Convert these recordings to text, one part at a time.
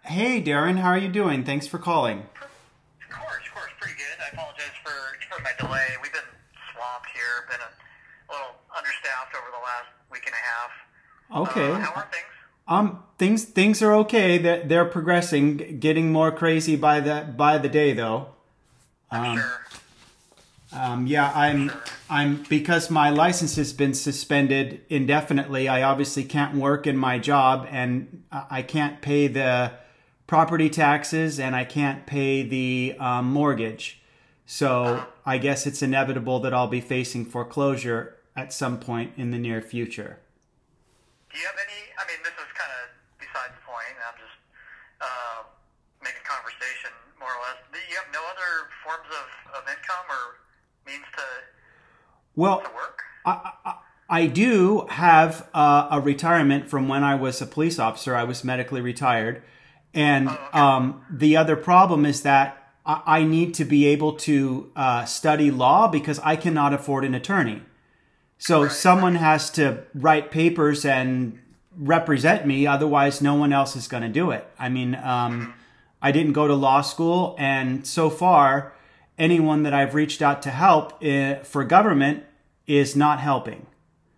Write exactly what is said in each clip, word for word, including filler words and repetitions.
Hey, Darren, how are you doing? Thanks for calling. Of course, of course, pretty good. I apologize for, for my delay. We've been swamped here, been a, a little understaffed over the last week and a half. Okay. Uh, how are things? Um, things things are okay. They're, they're progressing, g- getting more crazy by the by the day, though. I'm Um, sure. um, yeah, I'm Sure. I'm because my license has been suspended indefinitely. I obviously can't work in my job, and I I can't pay the property taxes, and I can't pay the um, mortgage. So I guess it's inevitable that I'll be facing foreclosure at some point in the near future. Do you have any? I mean, this is kind of beside the point. I'm just uh, making conversation, more or less. Do you have no other forms of, of income or means to Well, to work? I, I, I do have uh, a retirement from when I was a police officer. I was medically retired. And Oh, okay. um, the other problem is that I, I need to be able to uh, study law because I cannot afford an attorney. So Right, someone has to write papers and represent me. Otherwise, no one else is going to do it. I mean, um, I didn't go to law school. And so far, anyone that I've reached out to help uh, for government is not helping.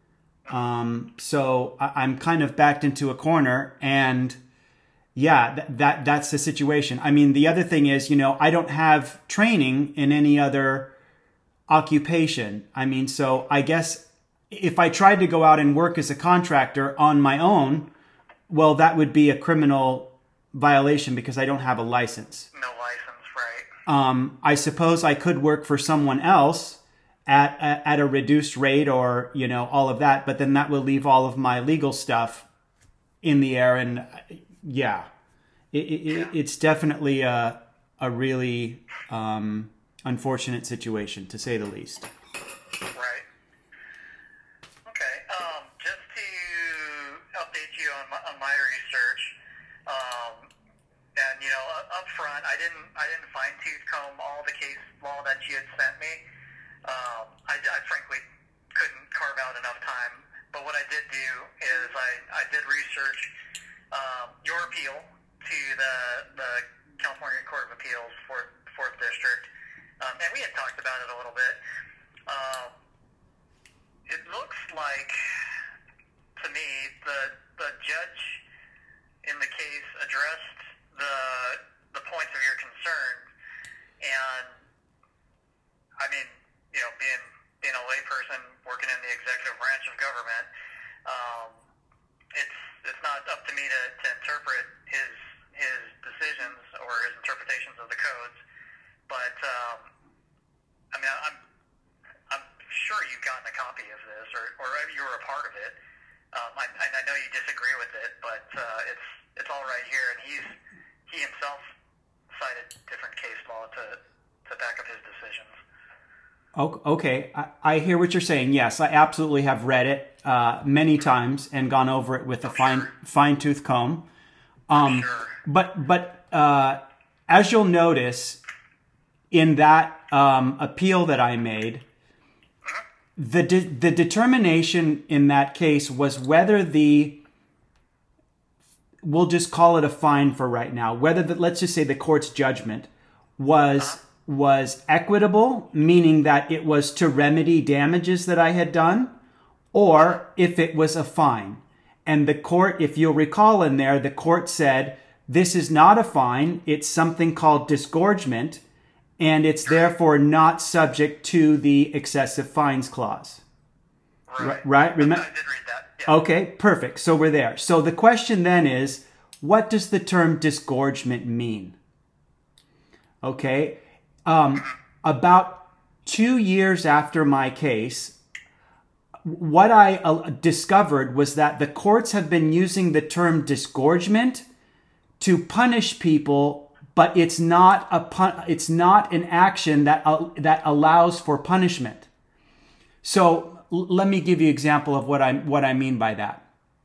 Um, so I, I'm kind of backed into a corner, and yeah, th- that that's the situation. I mean, the other thing is, you know, I don't have training in any other occupation. I mean, so I guess if I tried to go out and work as a contractor on my own, well, that would be a criminal violation because I don't have a license. No license, right? Um, I suppose I could work for someone else at, at at a reduced rate, or you know, all of that, but then that will leave all of my legal stuff in the air, and uh, yeah, it, it, Yeah. it's definitely a a really um, unfortunate situation, to say the least. Right. Okay. Um, just to update you on my, on my research, um, and you know, up up front, I didn't I didn't fine tooth comb all the case law that you had sent me. Um, I, I frankly couldn't carve out enough time. But what I did do is I, I did research um, your appeal to the the California Court of Appeals, fourth fourth District, um, and we had talked about it a little bit. Um, it looks like to me the the judge in the case addressed the the points of your concern, and I mean, you know, being being a layperson working in the executive branch of government, um, it's it's not up to me to, to interpret his his decisions or his interpretations of the codes, but um, I mean, I'm I'm sure you've gotten a copy of this, or, or you were a part of it. Um, I, I know you disagree with it, but uh, it's it's all right here, and he's he himself cited different case law to to back up his decisions. O- Okay, I, I hear what you're saying. Yes, I absolutely have read it uh, many times and gone over it with a fine Sure. fine tooth comb. Um, Sure. But but uh, as you'll notice in that um, appeal that I made, the de- the determination in that case was whether the, we'll just call it a fine for right now, whether the, let's just say the court's judgment was was equitable, meaning that it was to remedy damages that I had done, or if it was a fine. And the court, if you'll recall in there, the court said, this is not a fine, it's something called disgorgement, and it's therefore not subject to the excessive fines clause. Right. Right? I Remember? did read that. Yeah. Okay, perfect. So we're there. So the question then is, what does the term disgorgement mean? Okay. Um, about two years after my case, what I uh, discovered was that the courts have been using the term disgorgement to punish people, but it's not a pun- it's not an action that uh, that allows for punishment. So l- let me give you an example of what I what I mean by that.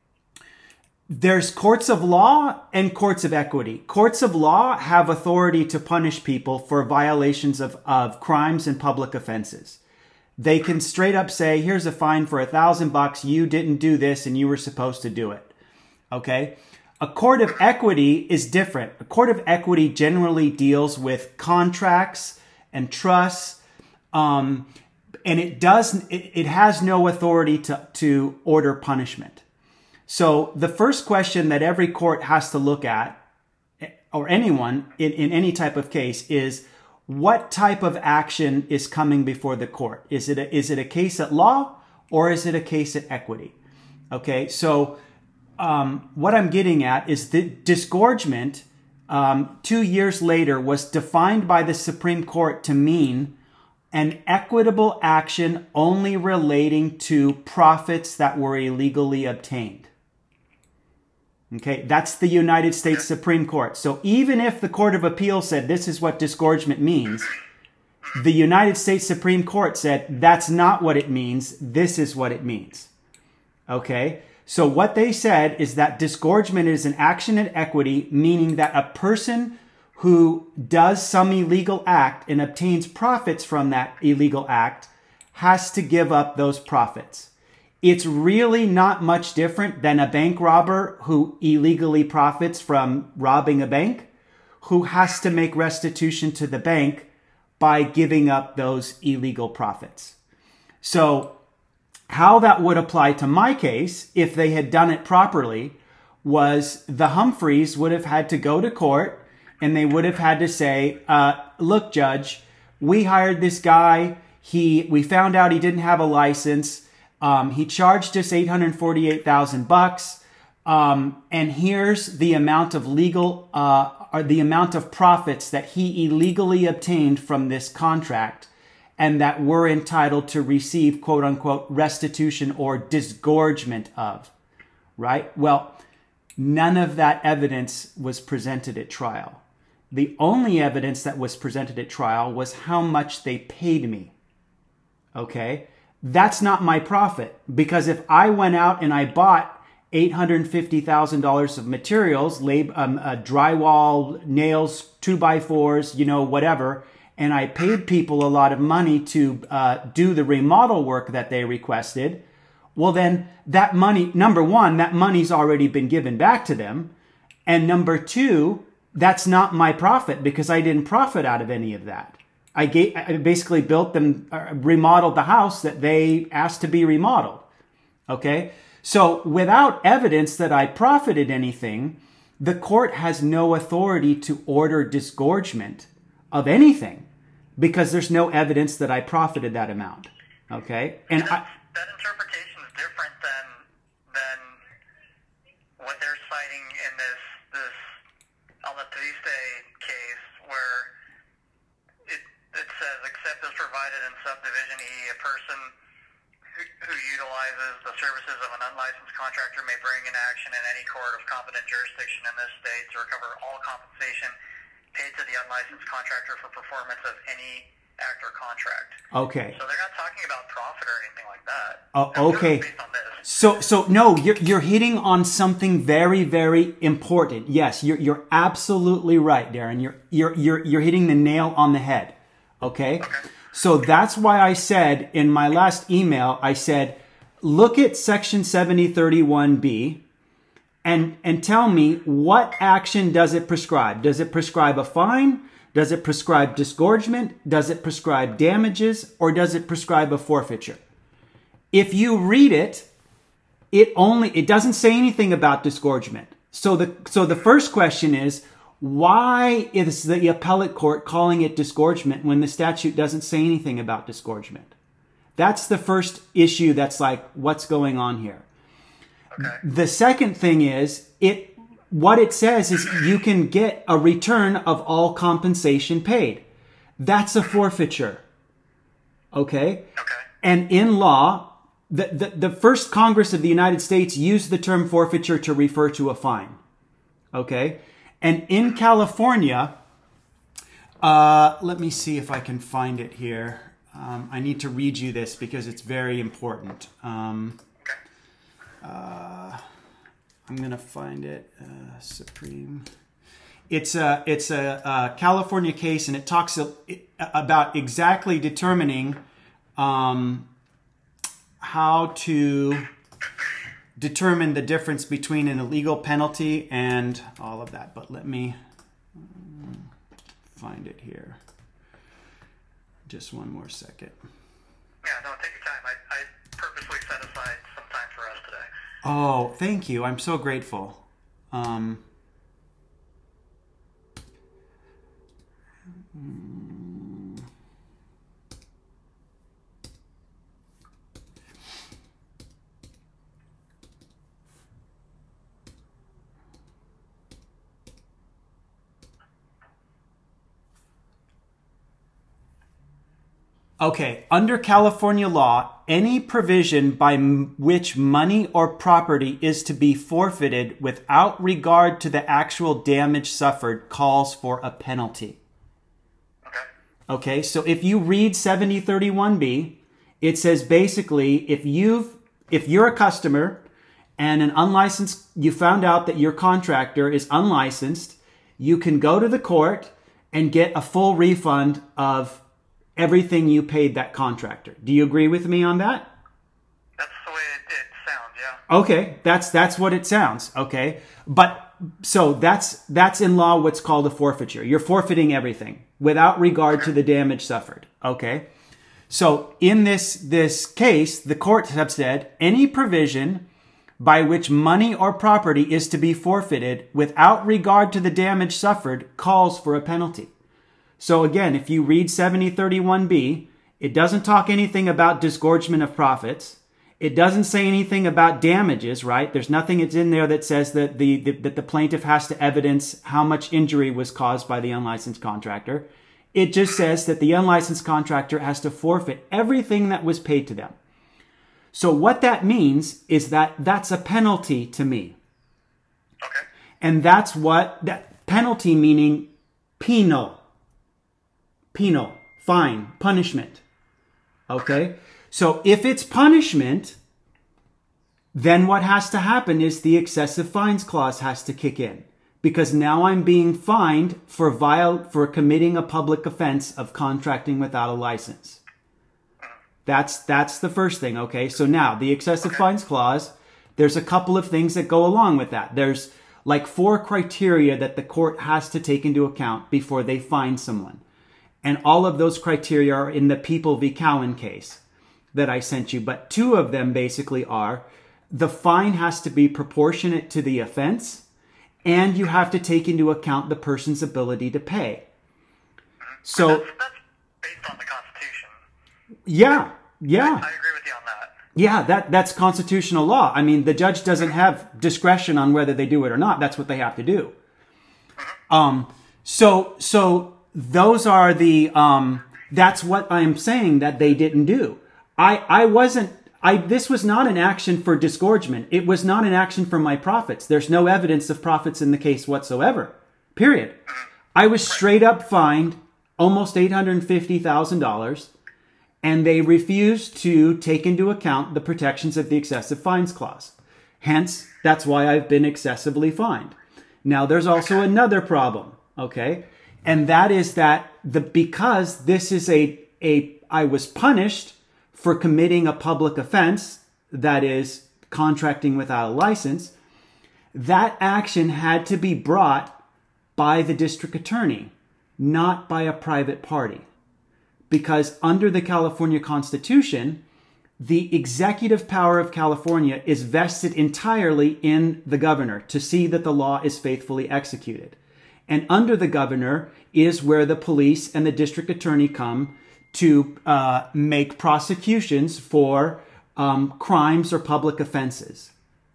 There's courts of law and courts of equity. Courts of law have authority to punish people for violations of, of crimes and public offenses. They can straight up say, here's a fine for a thousand bucks. You didn't do this and you were supposed to do it. Okay. A court of equity is different. A court of equity generally deals with contracts and trusts, um, and it does it, it has no authority to, to order punishment. So the first question that every court has to look at, or anyone in, in any type of case, is what type of action is coming before the court? Is it a, is it a case at law or is it a case at equity? Okay, so um, what I'm getting at is that disgorgement um, two years later was defined by the Supreme Court to mean an equitable action only relating to profits that were illegally obtained. Okay, that's the United States Supreme Court. So even if the Court of Appeal said this is what disgorgement means, the United States Supreme Court said that's not what it means. This is what it means. Okay, so what they said is that disgorgement is an action in equity, meaning that a person who does some illegal act and obtains profits from that illegal act has to give up those profits. It's really not much different than a bank robber who illegally profits from robbing a bank, who has to make restitution to the bank by giving up those illegal profits. So how that would apply to my case, if they had done it properly, was the Humphreys would have had to go to court and they would have had to say, uh, look, Judge, we hired this guy. He, we found out he didn't have a license. Um, he charged us eight hundred forty-eight thousand bucks. Um, and here's the amount of legal, uh, or the amount of profits that he illegally obtained from this contract and that we're entitled to receive, quote unquote, restitution or disgorgement of, right? Well, none of that evidence was presented at trial. The only evidence that was presented at trial was how much they paid me. Okay? That's not my profit, because if I went out and I bought eight hundred fifty thousand dollars of materials, lab, um, uh, drywall, nails, two by fours, you know, whatever, and I paid people a lot of money to uh, do the remodel work that they requested, well then that money, number one, that money's already been given back to them. And number two, that's not my profit because I didn't profit out of any of that. I, gave, I basically built them, uh, remodeled the house that they asked to be remodeled. Okay? So without evidence that I profited anything, the court has no authority to order disgorgement of anything because there's no evidence that I profited that amount. Okay? And that, I, that interpretation is different than than what they're citing in this this Alatriste case, where it it says, except as provided in subdivision E, a person who, who utilizes the services of an unlicensed contractor may bring an action in any court of competent jurisdiction in this state to recover all compensation paid to the unlicensed contractor for performance of any act or contract. Okay. So they're not talking about profit or anything like that. Oh, okay. Based on this. So, so no, you're you're hitting on something very, very important. Yes, you're you're absolutely right, Darren. You're you're you're you're hitting the nail on the head. Okay. Okay. So that's why I said in my last email, I said, look at Section seventy thirty-one B. And, and tell me, what action does it prescribe? Does it prescribe a fine? Does it prescribe disgorgement? Does it prescribe damages? Or does it prescribe a forfeiture? If you read it, it only, it doesn't say anything about disgorgement. So the, so the first question is, why is the appellate court calling it disgorgement when the statute doesn't say anything about disgorgement? That's the first issue that's like, what's going on here? Okay. The second thing is, it what it says is you can get a return of all compensation paid. That's a forfeiture. Okay? Okay. And in law, the, the, the first Congress of the United States used the term forfeiture to refer to a fine. Okay? And in California, uh, let me see if I can find it here. Um, I need to read you this because it's very important. Um, Uh, I'm gonna find it. Uh, Supreme. It's a it's a, a California case, and it talks a, about exactly determining um, how to determine the difference between an illegal penalty and all of that. But let me find it here. Just one more second. Yeah, no, take your time. I, I purposely set aside some time for us today. Oh, thank you. I'm so grateful. Um, Okay, under California law, any provision by m- which money or property is to be forfeited without regard to the actual damage suffered calls for a penalty. Okay. Okay, so if you read seventy thirty-one B, it says basically if you've if you're a customer and an unlicensed you found out that your contractor is unlicensed, you can go to the court and get a full refund of everything you paid that contractor. Do you agree with me on that? That's the way it, it sounds, yeah. Okay, that's that's what it sounds. Okay, but so that's that's in law what's called a forfeiture. You're forfeiting everything without regard okay. to the damage suffered. Okay, so in this this case, the courts have said any provision by which money or property is to be forfeited without regard to the damage suffered calls for a penalty. So again, if you read seventy thirty-one B, it doesn't talk anything about disgorgement of profits. It doesn't say anything about damages, right? There's nothing that's in there that says that the, the that the plaintiff has to evidence how much injury was caused by the unlicensed contractor. It just says that the unlicensed contractor has to forfeit everything that was paid to them. So what that means is that that's a penalty to me. Okay. And that's what that penalty meaning penal. Penal, fine, punishment. Okay? So if it's punishment, then what has to happen is the excessive fines clause has to kick in. Because now I'm being fined for viol- for committing a public offense of contracting without a license. That's that's the first thing, okay? So now, the excessive okay. fines clause, there's a couple of things that go along with that. There's like four criteria that the court has to take into account before they fine someone. And all of those criteria are in the People v. Cowan case that I sent you. But two of them basically are the fine has to be proportionate to the offense, and you have to take into account the person's ability to pay. So that's, that's based on the Constitution. Yeah, yeah. I, I agree with you on that. Yeah, that, that's constitutional law. I mean, the judge doesn't have discretion on whether they do it or not. That's what they have to do. Mm-hmm. Um, so, so... Those are the, um, that's what I'm saying that they didn't do. I, I wasn't, I, this was not an action for disgorgement. It was not an action for my profits. There's no evidence of profits in the case whatsoever. Period. I was straight up fined almost eight hundred fifty thousand dollars, and they refused to take into account the protections of the excessive fines clause. Hence, that's why I've been excessively fined. Now, there's also another problem, okay? And that is that the because this is a, a I was punished for committing a public offense, that is contracting without a license, that action had to be brought by the district attorney, not by a private party. Because under the California Constitution, the executive power of California is vested entirely in the governor to see that the law is faithfully executed. And under the governor is where the police and the district attorney come to uh, make prosecutions for um, crimes or public offenses.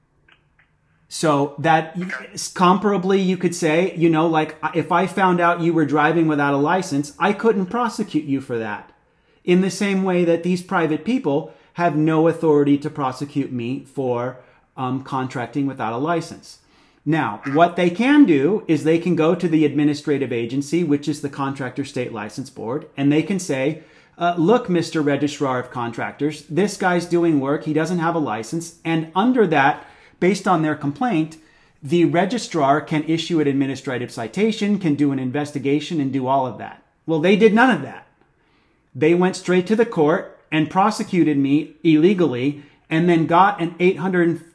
So that comparably, you could say, you know, like if I found out you were driving without a license, I couldn't prosecute you for that. In the same way that these private people have no authority to prosecute me for um, contracting without a license. Now, what they can do is they can go to the administrative agency, which is the Contractor State License Board, and they can say, uh, look, Mister Registrar of Contractors, this guy's doing work, he doesn't have a license, and under that, based on their complaint, the registrar can issue an administrative citation, can do an investigation, and do all of that. Well, they did none of that. They went straight to the court and prosecuted me illegally, and then got an eight hundred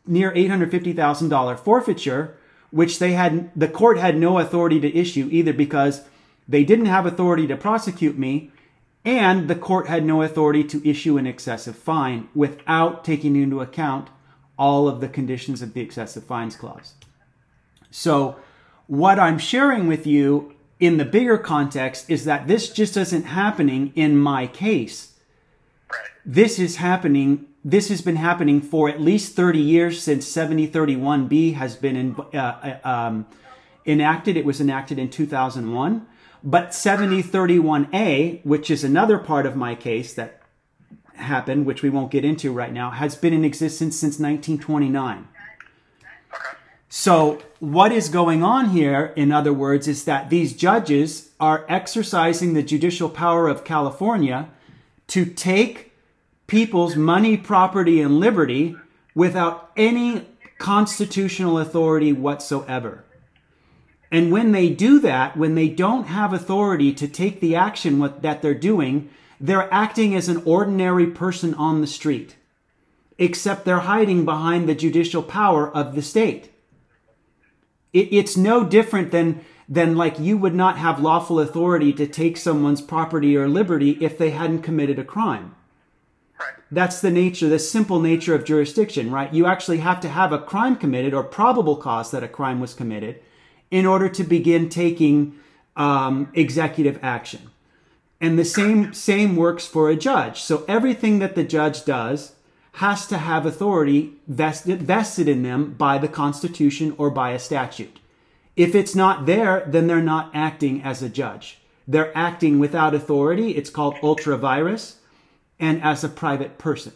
near eight hundred fifty thousand dollars forfeiture, which they had, the court had no authority to issue either because they didn't have authority to prosecute me, and the court had no authority to issue an excessive fine without taking into account all of the conditions of the excessive fines clause. So what I'm sharing with you in the bigger context is that this just isn't happening in my case. This is happening, this has been happening for at least thirty years since seventy thirty-one B has been in, uh, um, enacted. It was enacted in two thousand one. But seventy thirty-one A, which is another part of my case that happened, which we won't get into right now, has been in existence since nineteen twenty-nine. Okay. So what is going on here, in other words, is that these judges are exercising the judicial power of California to take people's money, property, and liberty without any constitutional authority whatsoever. And when they do that, when they don't have authority to take the action what, that they're doing, they're acting as an ordinary person on the street, except they're hiding behind the judicial power of the state. It, it's no different than, than like you would not have lawful authority to take someone's property or liberty if they hadn't committed a crime. Right. That's the nature, the simple nature of jurisdiction, right? You actually have to have a crime committed or probable cause that a crime was committed in order to begin taking um, executive action. And the same same works for a judge. So everything that the judge does has to have authority vested, vested in them by the Constitution or by a statute. If it's not there, then they're not acting as a judge. They're acting without authority. It's called ultra vires, and as a private person.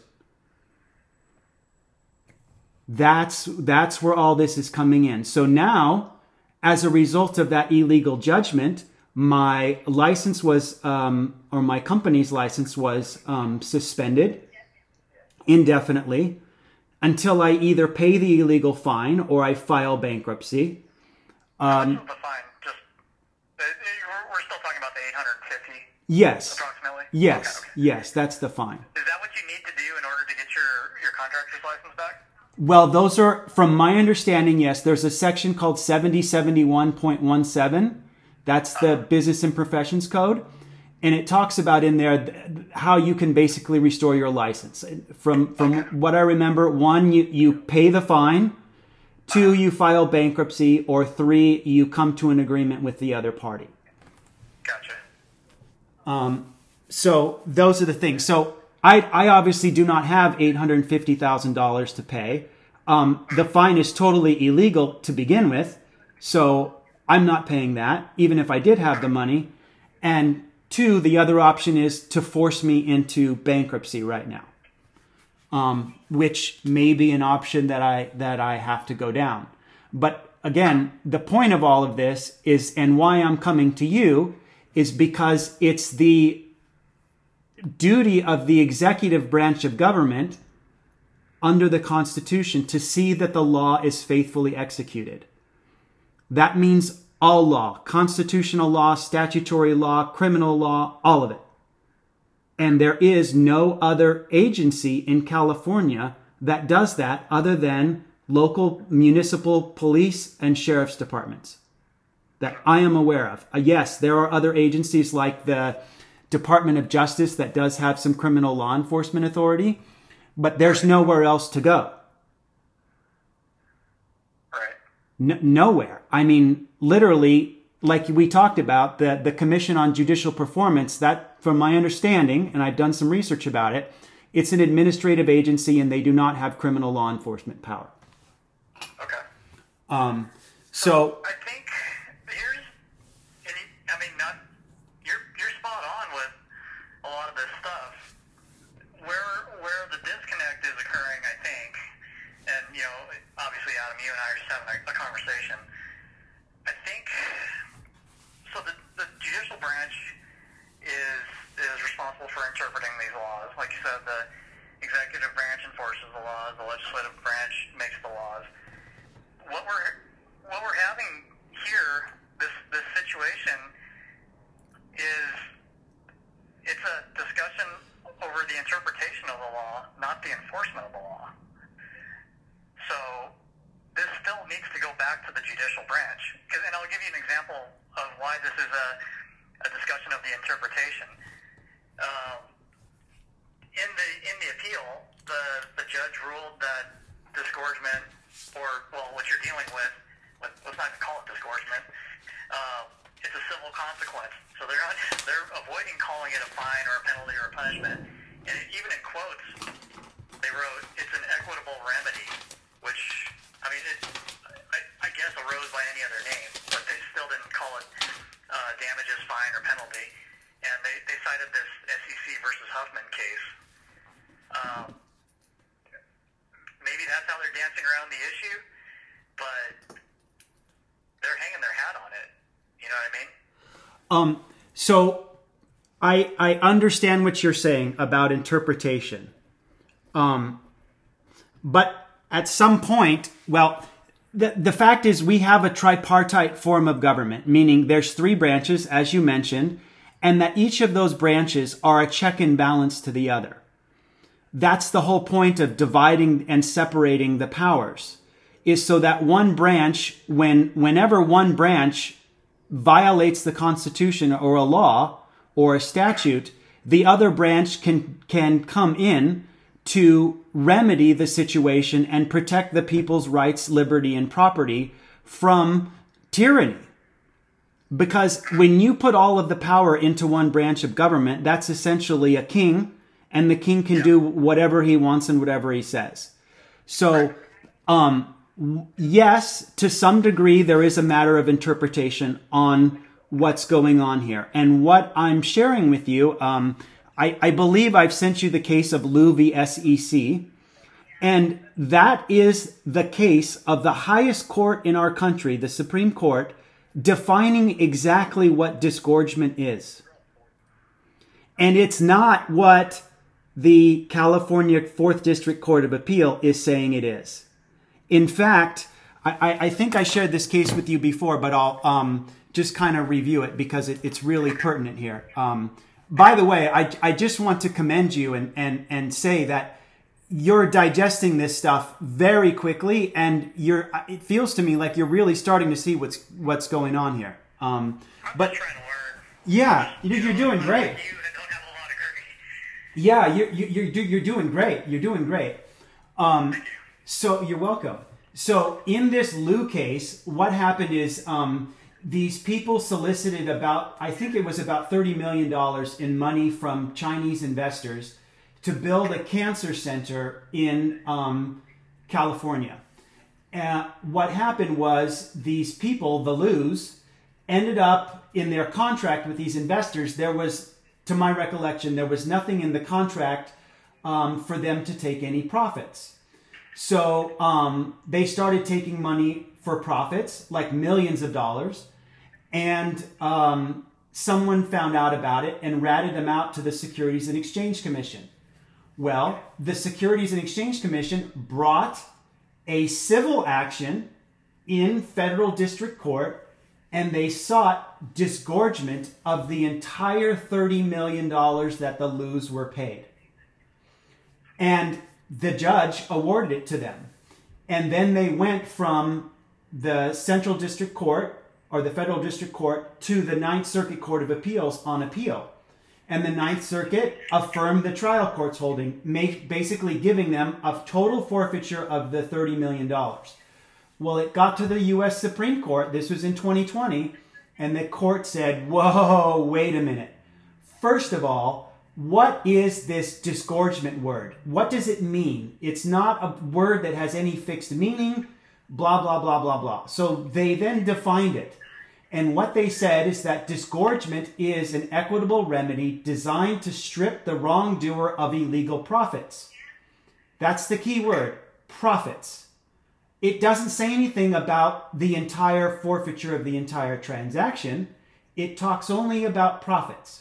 That's, that's where all this is coming in. So now, as a result of that illegal judgment, my license was, um, or my company's license was um, suspended indefinitely until I either pay the illegal fine or I file bankruptcy. Um, the fine, just, uh, we're still talking about the eight hundred fifty. Yes. Approximately? Yes. Okay, okay. Yes, that's the fine. Is that what you need to do in order to get your, your contractor's license back? Well, those are, from my understanding, yes, there's a section called seventy seventy-one point one seven. That's the uh-huh. Business and Professions Code. And it talks about in there th- how you can basically restore your license. From from okay. what I remember, one, you, you pay the fine. Two, uh-huh. you file bankruptcy. Or three, you come to an agreement with the other party. Gotcha. Um, so those are the things. So I, I obviously do not have eight hundred fifty thousand dollars to pay. Um, the fine is totally illegal to begin with. So I'm not paying that, even if I did have the money. And two, the other option is to force me into bankruptcy right now, um, which may be an option that I, that I have to go down. But again, the point of all of this is, and why I'm coming to you, is because it's the duty of the executive branch of government under the Constitution to see that the law is faithfully executed. That means all law, constitutional law, statutory law, criminal law, all of it. And there is no other agency in California that does that other than local municipal police and sheriff's departments that I am aware of. Uh, yes, there are other agencies like the Department of Justice that does have some criminal law enforcement authority, but there's nowhere else to go. Right. N- nowhere. I mean, literally, like we talked about, the, the Commission on Judicial Performance, that, from my understanding, and I've done some research about it, it's an administrative agency and they do not have criminal law enforcement power. Okay. Um, so, I think here's, and you, I mean, not you're you're spot on with a lot of this stuff. Where where the disconnect is occurring, I think, and you know, obviously, Adam, you and I are just having a, a conversation. I think so. The the judicial branch is is responsible for interpreting these laws. Like you said, the executive branch enforces the laws. The legislative branch makes the laws. What we're what we're having here, this this situation, is it's a discussion over the interpretation of the law, not the enforcement of the law. So example of why this is a, a discussion of the interpretation. Um, in the in the appeal, the the judge ruled that disgorgement, or well, what you're dealing with, let, let's not call it disgorgement. Um, it's a civil consequence, so they're not they're avoiding calling it a fine or a penalty or a punishment. And even in quotes, they wrote it's an equitable remedy, which I mean, it, I, I guess arose by any other name, but they still didn't call it uh, damages, fine, or penalty. And they, they cited this S E C versus Huffman case. Um, maybe that's how they're dancing around the issue, but they're hanging their hat on it. You know what I mean? Um. So I I understand what you're saying about interpretation. Um. But at some point, well, the the fact is we have a tripartite form of government, meaning there's three branches, as you mentioned, and that each of those branches are a check and balance to the other. That's the whole point of dividing and separating the powers, is so that one branch, when whenever one branch violates the Constitution or a law or a statute, the other branch can can come in to remedy the situation and protect the people's rights, liberty, and property from tyranny. Because when you put all of the power into one branch of government, that's essentially a king, and the king can do whatever he wants and whatever he says. So, um, yes, to some degree, there is a matter of interpretation on what's going on here. And what I'm sharing with you, um, I, I believe I've sent you the case of Liu v. S E C, and that is the case of the highest court in our country, the Supreme Court, defining exactly what disgorgement is. And it's not what the California fourth District Court of Appeal is saying it is. In fact, I, I think I shared this case with you before, but I'll um, just kind of review it because it, it's really pertinent here. Um, by the way, I, I just want to commend you and, and, and say that you're digesting this stuff very quickly, and you're. It feels to me like you're really starting to see what's what's going on here. Um, I'm but just trying to learn. Yeah, you're, you're doing great. You that don't have a lot of degree. Yeah, you're you're you're you're doing great. You're doing great. Um, so you're welcome. So in this Liu case, what happened is um, these people solicited about, I think it was about thirty million dollars in money from Chinese investors to build a cancer center in um, California. Uh, what happened was these people, the Lius, ended up in their contract with these investors. There was, to my recollection, there was nothing in the contract um, for them to take any profits. So um, they started taking money for profits, like millions of dollars, and um, someone found out about it and ratted them out to the Securities and Exchange Commission. Well, the Securities and Exchange Commission brought a civil action in federal district court, and they sought disgorgement of the entire thirty million dollars that the Lius were paid. And the judge awarded it to them. And then they went from the Central District Court, or the Federal District Court, to the Ninth Circuit Court of Appeals on appeal. And the Ninth Circuit affirmed the trial court's holding, basically giving them a total forfeiture of the thirty million dollars. Well, it got to the U S Supreme Court. This was in twenty twenty. And the court said, whoa, wait a minute. First of all, what is this disgorgement word? What does it mean? It's not a word that has any fixed meaning, blah, blah, blah, blah, blah. So they then defined it. And what they said is that disgorgement is an equitable remedy designed to strip the wrongdoer of illegal profits. That's the key word, profits. It doesn't say anything about the entire forfeiture of the entire transaction. It talks only about profits.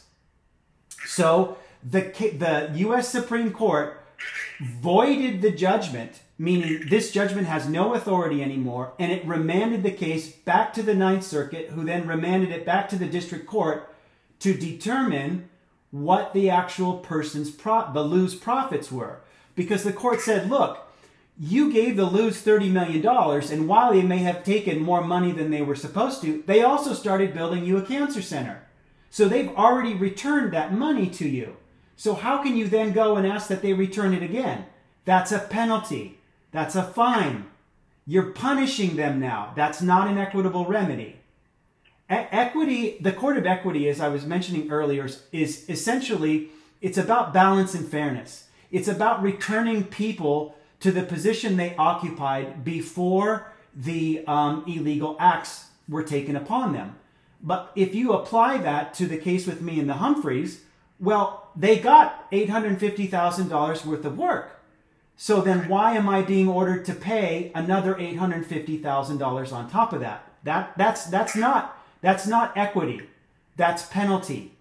So the, the U S Supreme Court voided the judgment, meaning this judgment has no authority anymore, and it remanded the case back to the Ninth Circuit, who then remanded it back to the district court to determine what the actual person's, pro- the Liu's profits were. Because the court said, look, You gave the Lou's thirty million dollars, and while they may have taken more money than they were supposed to, they also started building you a cancer center. So they've already returned that money to you. So how can you then go and ask that they return it again? That's a penalty. That's a fine. You're punishing them now. That's not an equitable remedy. E- equity, the court of equity, as I was mentioning earlier, is, is essentially, it's about balance and fairness. It's about returning people to the position they occupied before the um, illegal acts were taken upon them. But if you apply that to the case with me and the Humphreys, well, they got eight hundred fifty thousand dollars worth of work. So then why am I being ordered to pay another eight hundred fifty thousand dollars on top of that? That that's that's not that's not equity. That's penalty.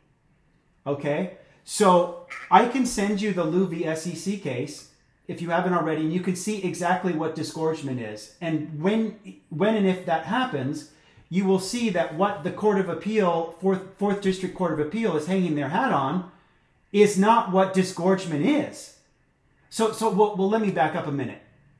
Okay? So I can send you the Lou v. S E C case if you haven't already, and you can see exactly what disgorgement is. And when when and if that happens, you will see that what the Court of Appeal, Fourth, Fourth District Court of Appeal is hanging their hat on is not what disgorgement is. So, so well, well, let me back up a minute.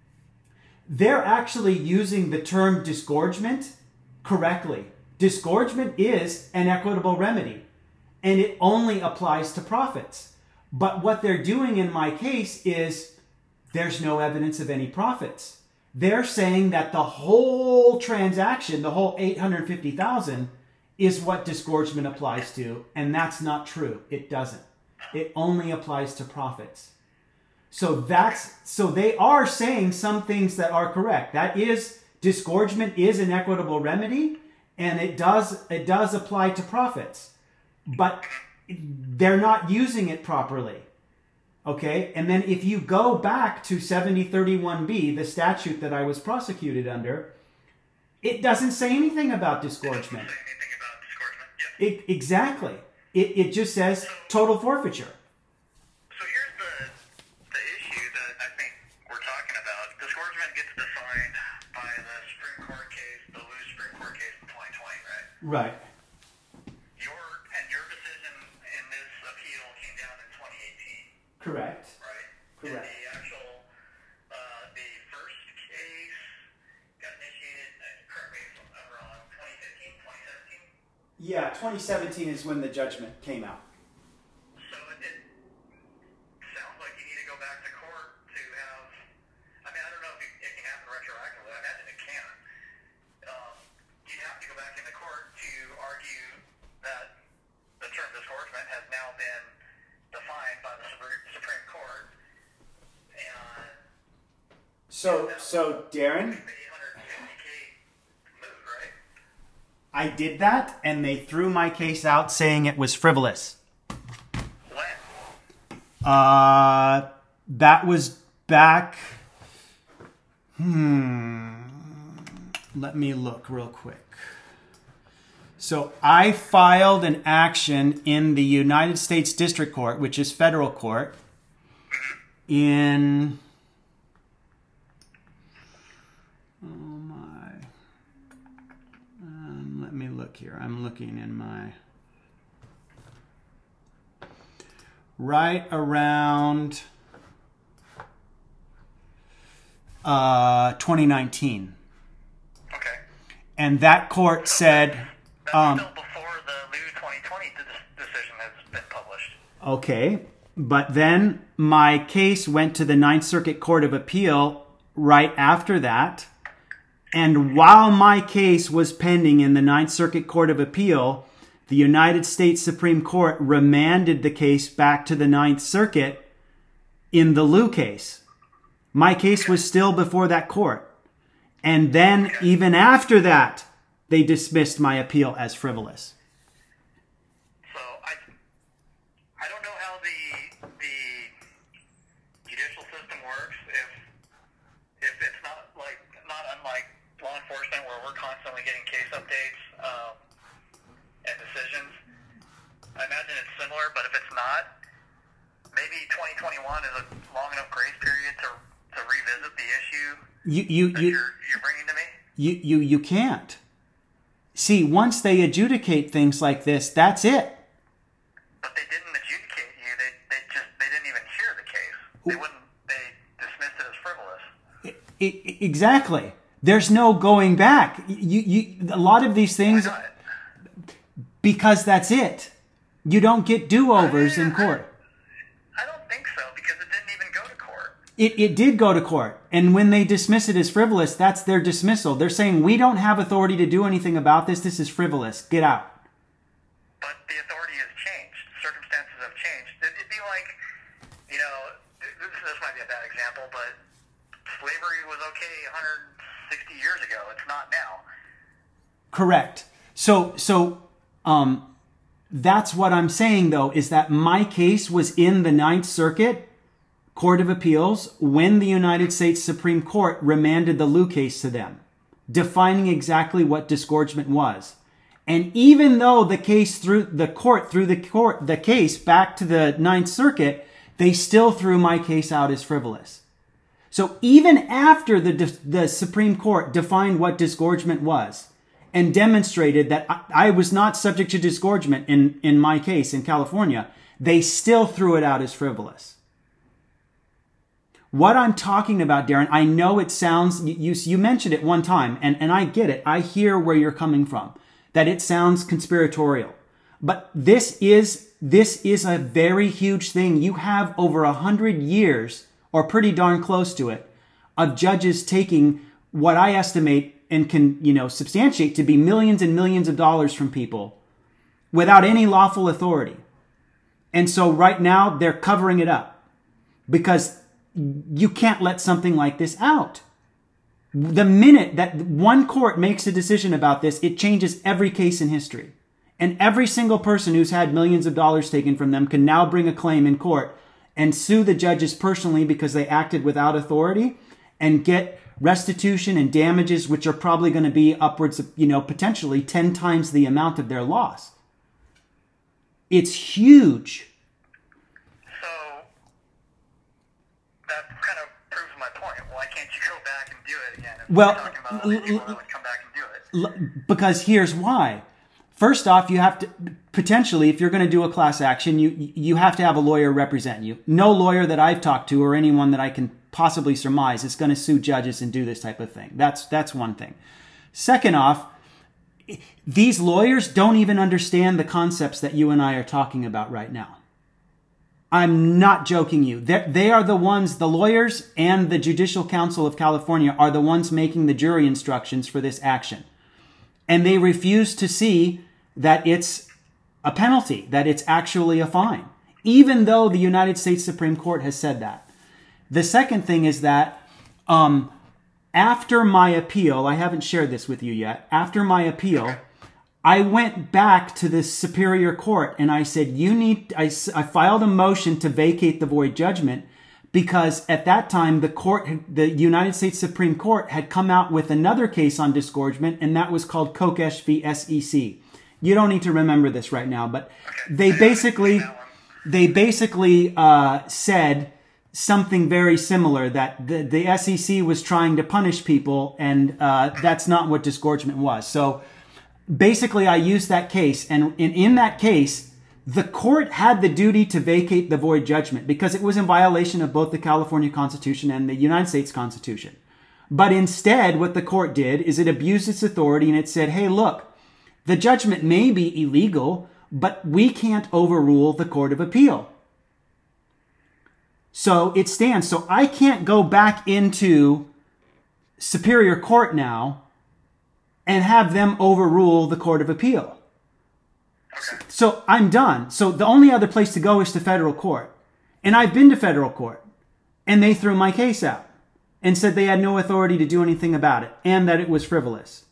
They're actually using the term disgorgement correctly. Disgorgement is an equitable remedy, and it only applies to profits. But what they're doing in my case is there's no evidence of any profits. They're saying that the whole transaction, the whole eight hundred fifty thousand dollars, is what disgorgement applies to, and that's not true. It doesn't. It only applies to profits. So that's so they are saying some things that are correct. That is, disgorgement is an equitable remedy, and it does it does apply to profits, but they're not using it properly. Okay, and then if you go back to seventy thirty-one B, the statute that I was prosecuted under, it doesn't say anything about disgorgement. It doesn't say anything about disgorgement. Yeah. It, exactly. It, it just says total forfeiture. So here's the the issue that I think we're talking about. Disgorgement gets defined by the Supreme Court case, the Lou Supreme Court case in twenty twenty, right? Right. Your and your decision in this appeal came down in twenty eighteen. Correct. Right? Correct. And the actual, uh, the first case got initiated, uh, correct me if I'm wrong, twenty fifteen, twenty seventeen? Yeah, twenty seventeen is when the judgment came out. So it, it sounds like you need to go back to court to have, I mean, I don't know if it, it can happen retroactively. I imagine it can. Um, you'd have to go back into court to argue that the term disgorgement has now been defined by the Supreme Court, and So, so Darren, the eight hundred fifty K move, right? I did that, and they threw my case out saying it was frivolous. When? Uh, that was back. Hmm. Let me look real quick. So I filed an action in the United States District Court, which is federal court, in, oh my, um, let me look here. I'm looking in my, right around uh, twenty nineteen. Okay. And that court said, That's um, still before the Lou twenty twenty de- decision has been published. okay, but then my case went to the Ninth Circuit Court of Appeal right after that. And while my case was pending in the Ninth Circuit Court of Appeal, the United States Supreme Court remanded the case back to the Ninth Circuit in the Lou case. My case was still before that court. And then even after that, they dismissed my appeal as frivolous. So I, I don't know how the the judicial system works. If if it's not like not unlike law enforcement, where we're constantly getting case updates um, and decisions. I imagine it's similar, but if it's not, maybe twenty twenty-one is a long enough grace period to to revisit the issue You you that you you're you're bringing to me. you you, you can't. See, once they adjudicate things like this, that's it. But they didn't adjudicate you. They they just they didn't even hear the case. They wouldn't. They dismissed it as frivolous. I, exactly. There's no going back. You, you, a lot of these things, because that's it. You don't get do-overs in court. I don't think so, because it didn't even go to court. It, it did go to court. And when they dismiss it as frivolous, that's their dismissal. They're saying, we don't have authority to do anything about this. This is frivolous. Get out. But the authority has changed. Circumstances have changed. It'd be like, you know, this, this might be a bad example, but slavery was okay one hundred sixty years ago. It's not now. Correct. So, so, um, that's what I'm saying, though, is that my case was in the Ninth Circuit Court of Appeals when the United States Supreme Court remanded the Liu case to them, defining exactly what disgorgement was. And even though the case through the court, through the court, the case back to the Ninth Circuit, they still threw my case out as frivolous. So even after the, the Supreme Court defined what disgorgement was, and demonstrated that I, I was not subject to disgorgement in, in my case in California, they still threw it out as frivolous. What I'm talking about, Darren, I know it sounds, you, you mentioned it one time, and, and I get it. I hear where you're coming from, that it sounds conspiratorial. But this is, this is a very huge thing. You have over a hundred years, or pretty darn close to it, of judges taking what I estimate and can, you know, substantiate to be millions and millions of dollars from people without any lawful authority. And so right now they're covering it up because you can't let something like this out. The minute that one court makes a decision about this, it changes every case in history. And every single person who's had millions of dollars taken from them can now bring a claim in court and sue the judges personally because they acted without authority and get restitution and damages, which are probably going to be upwards of, you know, potentially ten times the amount of their loss. It's huge. So that kind of proves my point. Why can't you go back and do it again? If Well, we're talking about other people that would come back and do it. Because here's why. First off, you have to, potentially, if you're going to do a class action, you you have to have a lawyer represent you. No lawyer that I've talked to or anyone that I can possibly surmise is going to sue judges and do this type of thing. That's that's one thing. Second off, these lawyers don't even understand the concepts that you and I are talking about right now. I'm not joking you. They're, they are the ones, the lawyers and the Judicial Council of California are the ones making the jury instructions for this action. And they refuse to see that it's a penalty, that it's actually a fine, even though the United States Supreme Court has said that. The second thing is that um, after my appeal, I haven't shared this with you yet, after my appeal, I went back to the Superior Court and I said, you need, I, I filed a motion to vacate the void judgment because at that time the court, the United States Supreme Court had come out with another case on disgorgement, and that was called Kokesh v. S E C. You don't need to remember this right now, but they basically, they basically uh, said something very similar, that the, the S E C was trying to punish people, and uh, that's not what disgorgement was. So basically I used that case, and in, in that case, the court had the duty to vacate the void judgment because it was in violation of both the California Constitution and the United States Constitution. But instead, what the court did is it abused its authority and it said, hey, look, the judgment may be illegal, but we can't overrule the Court of Appeal. So it stands. So I can't go back into Superior Court now and have them overrule the Court of Appeal. Okay. So I'm done. So the only other place to go is to federal court. And I've been to federal court. And they threw my case out and said they had no authority to do anything about it and that it was frivolous.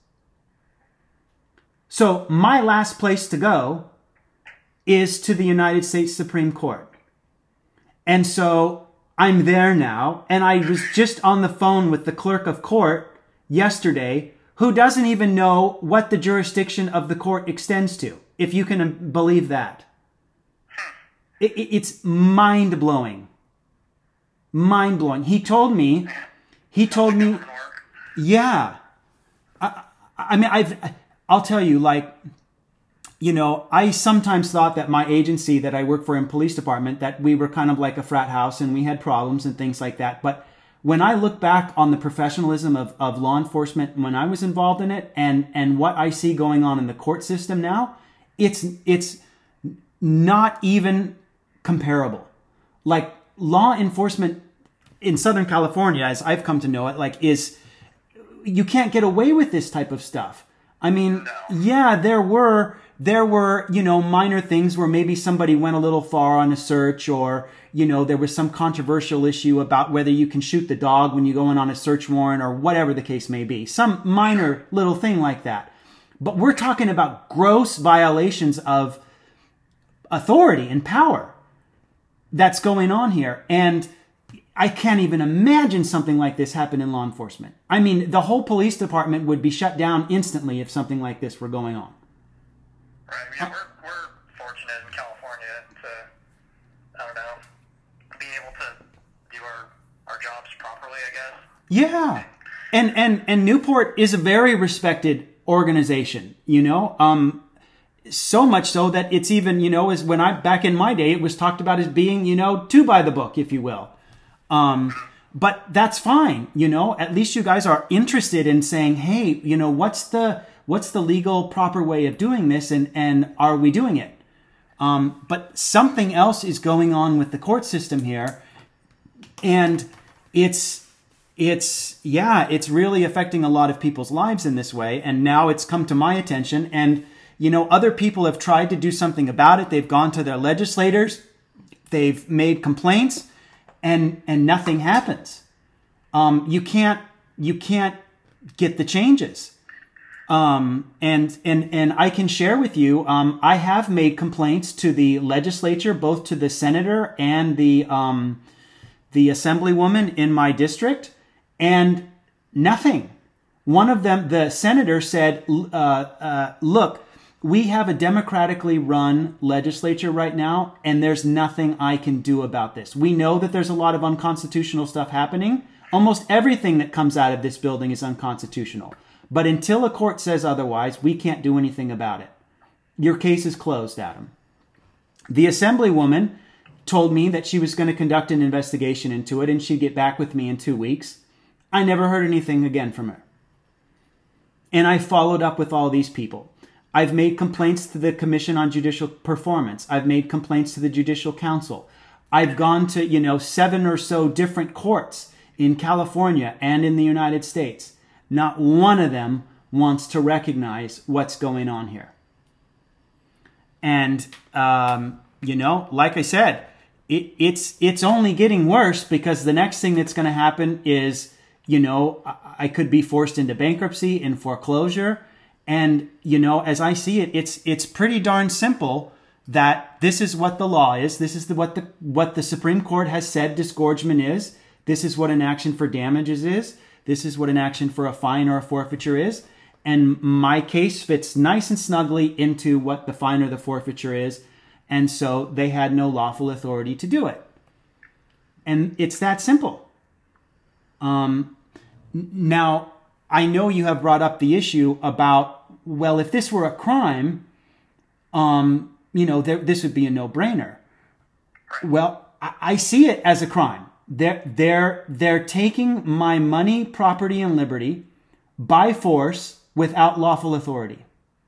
So my last place to go is to the United States Supreme Court. And so I'm there now. And I was just on the phone with the clerk of court yesterday, who doesn't even know what the jurisdiction of the court extends to, if you can believe that. It, it, it's mind-blowing. Mind-blowing. He told me, he told me, yeah. I, I mean, I've, I'll tell you, like, you know, I sometimes thought that my agency that I work for in police department, that we were kind of like a frat house and we had problems and things like that. But when I look back on the professionalism of, of law enforcement when I was involved in it, and and what I see going on in the court system now, it's it's not even comparable. Like, law enforcement in Southern California, as I've come to know it, like, is, you can't get away with this type of stuff. I mean, No. yeah, there were, there were, you know, minor things where maybe somebody went a little far on a search, or, you know, there was some controversial issue about whether you can shoot the dog when you go in on a search warrant, or whatever the case may be. Some minor little thing like that. But we're talking about gross violations of authority and power that's going on here. And I can't even imagine something like this happen in law enforcement. I mean, the whole police department would be shut down instantly if something like this were going on. Right. Yeah, we're, we're fortunate in California to, I don't know, be able to do our, our jobs properly, I guess. Yeah. And, and, and Newport is a very respected organization, you know, um, so much so that it's even, you know, as when I, back in my day, it was talked about as being, you know, two by the book, if you will. Um, but that's fine. You know, at least you guys are interested in saying, hey, you know, what's the, what's the legal proper way of doing this? And, and are we doing it? Um, but something else is going on with the court system here. And it's, it's, yeah, it's really affecting a lot of people's lives in this way. And now it's come to my attention, and, you know, other people have tried to do something about it. They've gone to their legislators. They've made complaints. And and nothing happens. Um, you can't you can't get the changes. Um, and and and I can share with you. Um, I have made complaints to the legislature, both to the senator and the um, the assemblywoman in my district, and nothing. One of them, the senator, said, uh, uh, "Look, we have a democratically run legislature right now, and there's nothing I can do about this. We know that there's a lot of unconstitutional stuff happening. Almost everything that comes out of this building is unconstitutional. But until a court says otherwise, we can't do anything about it. Your case is closed, Adam." The assemblywoman told me that she was going to conduct an investigation into it, and she'd get back with me in two weeks. I never heard anything again from her. And I followed up with all these people. I've made complaints to the Commission on Judicial Performance. I've made complaints to the Judicial Council. I've gone to, you know, seven or so different courts in California and in the United States. Not one of them wants to recognize what's going on here. And, um, you know, like I said, it, it's it's only getting worse, because the next thing that's going to happen is, you know, I, I could be forced into bankruptcy and foreclosure. And, you know, as I see it, it's it's pretty darn simple that this is what the law is. This is the, what the what the Supreme Court has said disgorgement is. This is what an action for damages is. This is what an action for a fine or a forfeiture is. And my case fits nice and snugly into what the fine or the forfeiture is. And so they had no lawful authority to do it. And it's that simple. Um, now, I know you have brought up the issue about, well, if this were a crime, um, you know, there, this would be a no-brainer. Well, I, I see it as a crime. They're, they're, they're taking my money, property, and liberty by force without lawful authority.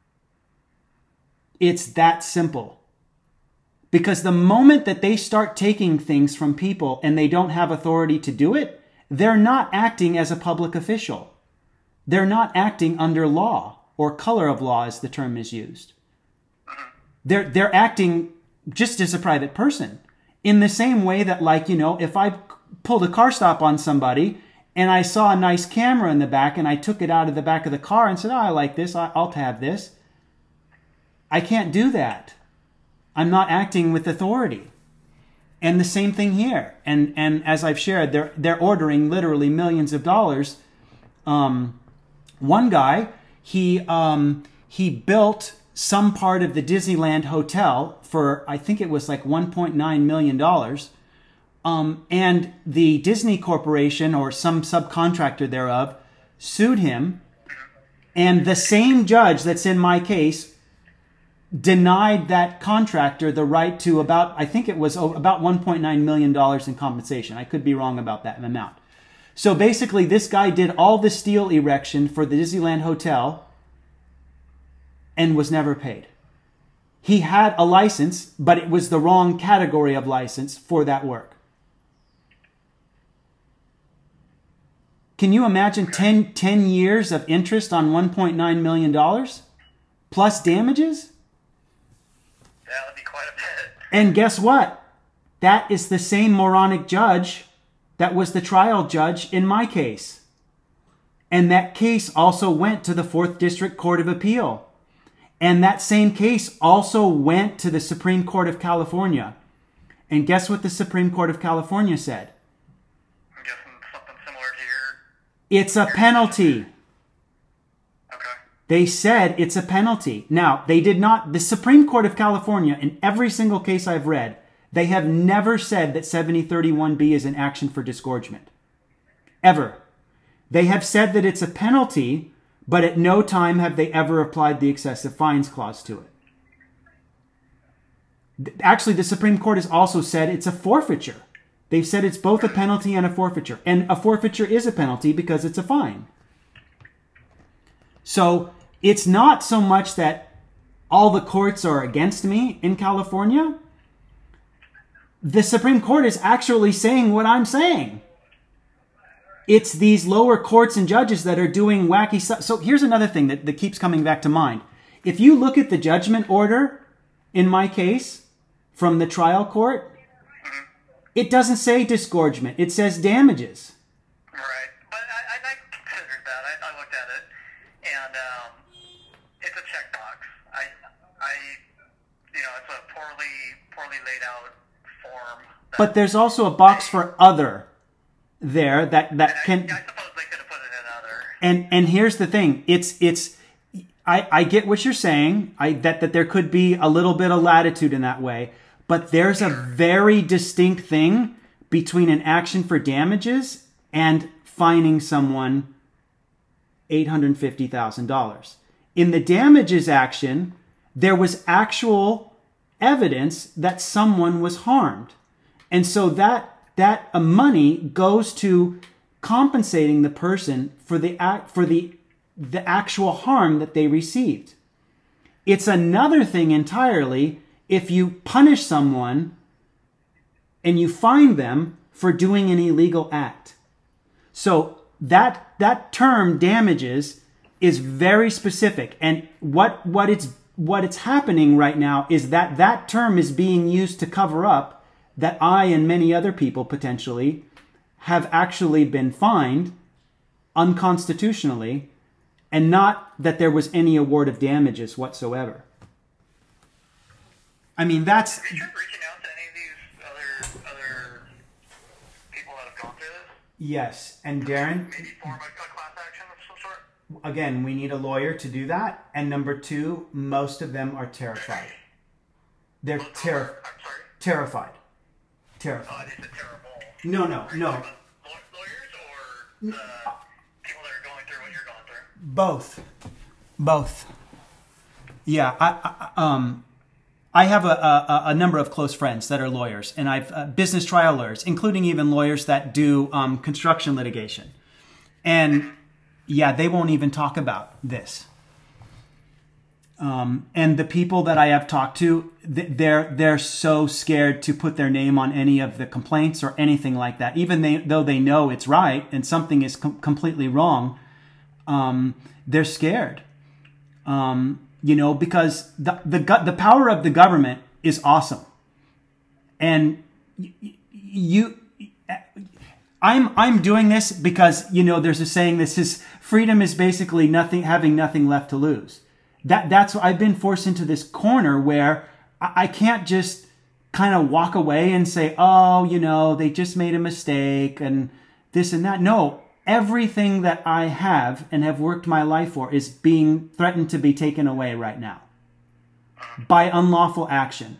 It's that simple. Because the moment that they start taking things from people and they don't have authority to do it, they're not acting as a public official. They're not acting under law, or color of law as the term is used. They're, they're acting just as a private person. In the same way that, like, you know, if I pulled a car stop on somebody and I saw a nice camera in the back and I took it out of the back of the car and said, oh, I like this, I'll have this. I can't do that. I'm not acting with authority. And the same thing here. And and as I've shared, they're they're ordering literally millions of dollars. Um, one guy, he um, he built some part of the Disneyland hotel for, I think it was like one point nine million dollars. Um, and the Disney Corporation, or some subcontractor thereof, sued him. And the same judge that's in my case denied that contractor the right to about, I think it was about one point nine million dollars in compensation. I could be wrong about that amount. So basically, this guy did all the steel erection for the Disneyland Hotel and was never paid. He had a license, but it was the wrong category of license for that work. Can you imagine ten, ten years of interest on one point nine million dollars plus damages? That would be quite a bit. And guess what? That is the same moronic judge that was the trial judge in my case. And that case also went to the Fourth District Court of Appeal. And that same case also went to the Supreme Court of California. And guess what the Supreme Court of California said? I'm guessing something similar to your... It's a penalty. Okay. They said it's a penalty. Now, they did not... The Supreme Court of California, in every single case I've read, they have never said that seventy thirty-one B is an action for disgorgement. Ever. They have said that it's a penalty, but at no time have they ever applied the excessive fines clause to it. Actually, the Supreme Court has also said it's a forfeiture. They've said it's both a penalty and a forfeiture. And a forfeiture is a penalty because it's a fine. So it's not so much that all the courts are against me in California. The Supreme Court is actually saying what I'm saying. It's these lower courts and judges that are doing wacky stuff. So here's another thing that, that keeps coming back to mind. If you look at the judgment order in my case from the trial court, it doesn't say disgorgement. It says damages. Right. But I, I, I considered that. I, I looked at it, and um, it's a checkbox. I, I, you know, it's a poorly, poorly laid out form. But there's also a box for other there that, that I, can... I suppose they could have put it in other. And and here's the thing. It's it's I, I get what you're saying. I that, that there could be a little bit of latitude in that way. But there's a very distinct thing between an action for damages and fining someone eight hundred fifty thousand dollars. In the damages action, there was actual evidence that someone was harmed. And so that that uh, money goes to compensating the person for the act, for the the actual harm that they received. It's another thing entirely if you punish someone and you fine them for doing an illegal act. So that that term damages is very specific, and what what it's what it's happening right now is that that term is being used to cover up that I and many other people potentially have actually been fined unconstitutionally, and not that there was any award of damages whatsoever. I mean, that's... Have you tried reaching out to any of these other other people that have gone through this? Yes, and Darren... Maybe form a, a class action of some sort? Again, we need a lawyer to do that. And number two, most of them are terrified. They're ter- I'm sorry? terrified. Oh, Terrified. it's a terrible... No, no, no. Lawyers or the people that are going through what you're going through? Both. Both. Yeah, I, I um... I have a, a, a number of close friends that are lawyers, and I've uh, business trial lawyers, including even lawyers that do um, construction litigation. And yeah, they won't even talk about this. Um, and the people that I have talked to, they're they're so scared to put their name on any of the complaints or anything like that, even they, though they know it's right and something is com- completely wrong. Um, they're scared. Um, You know, because the the the power of the government is awesome, and you, I'm I'm doing this because, you know, there's a saying that says freedom is basically nothing, having nothing left to lose. That that's I've been forced into this corner where I, I can't just kind of walk away and say, oh, you know, they just made a mistake and this and that. No. Everything that I have and have worked my life for is being threatened to be taken away right now by unlawful action.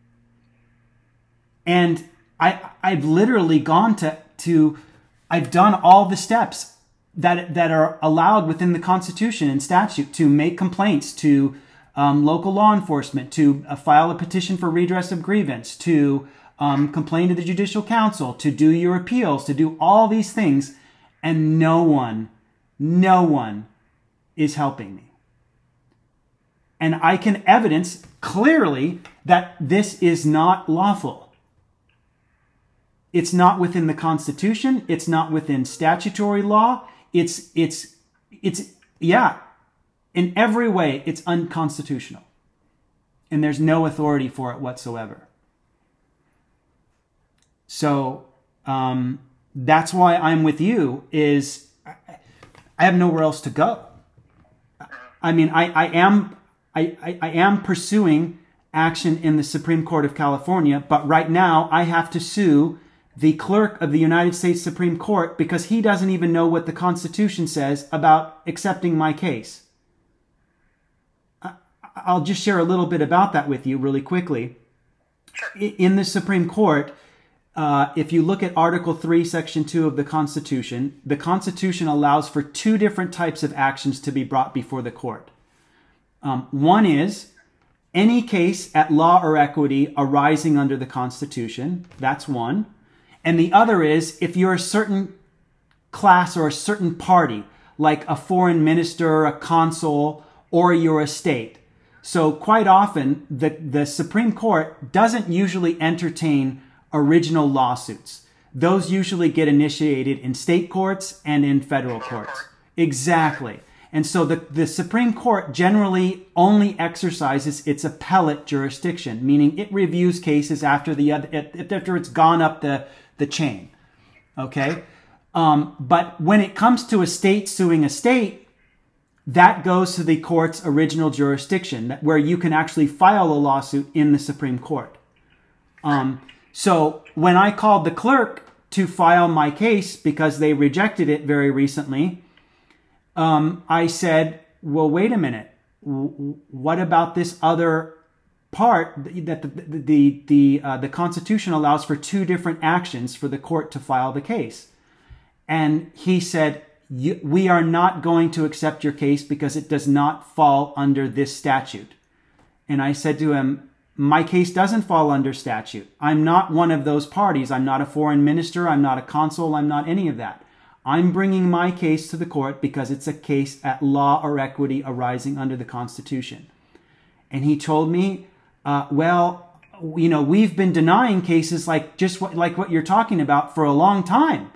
And I, I've literally gone to, to, I've done all the steps that, that are allowed within the Constitution and statute to make complaints to um, local law enforcement, to uh, file a petition for redress of grievance, to um, complain to the Judicial Council, to do your appeals, to do all these things. And no one, no one is helping me. And I can evidence clearly that this is not lawful. It's not within the Constitution. It's not within statutory law. It's, it's, it's, yeah, in every way, it's unconstitutional. And there's no authority for it whatsoever. So, um, that's why I'm with you, is I have nowhere else to go. I mean, I, I am, I, I, I am pursuing action in the Supreme Court of California, but right now I have to sue the clerk of the United States Supreme Court because he doesn't even know what the Constitution says about accepting my case. I, I'll just share a little bit about that with you really quickly. In the Supreme Court, uh, if you look at Article three, Section two of the Constitution, the Constitution allows for two different types of actions to be brought before the court. Um, one is any case at law or equity arising under the Constitution. That's one. And the other is if you're a certain class or a certain party, like a foreign minister, a consul, or you're a state. So quite often, the, the Supreme Court doesn't usually entertain original lawsuits. Those usually get initiated in state courts and in federal courts. Exactly. And so the, the Supreme Court generally only exercises its appellate jurisdiction, meaning it reviews cases after the after it's gone up the, the chain. Okay? Um, but when it comes to a state suing a state, that goes to the court's original jurisdiction, where you can actually file a lawsuit in the Supreme Court. Um, so when I called the clerk to file my case because they rejected it very recently, Um, I said, well, wait a minute. What about this other part that the the the the, uh, the Constitution allows for two different actions for the court to file the case? And he said, we are not going to accept your case because it does not fall under this statute. And I said to him, my case doesn't fall under statute. I'm not one of those parties. I'm not a foreign minister. I'm not a consul. I'm not any of that. I'm bringing my case to the court because it's a case at law or equity arising under the Constitution. And he told me, uh, well, you know, we've been denying cases like just what, like what you're talking about for a long time.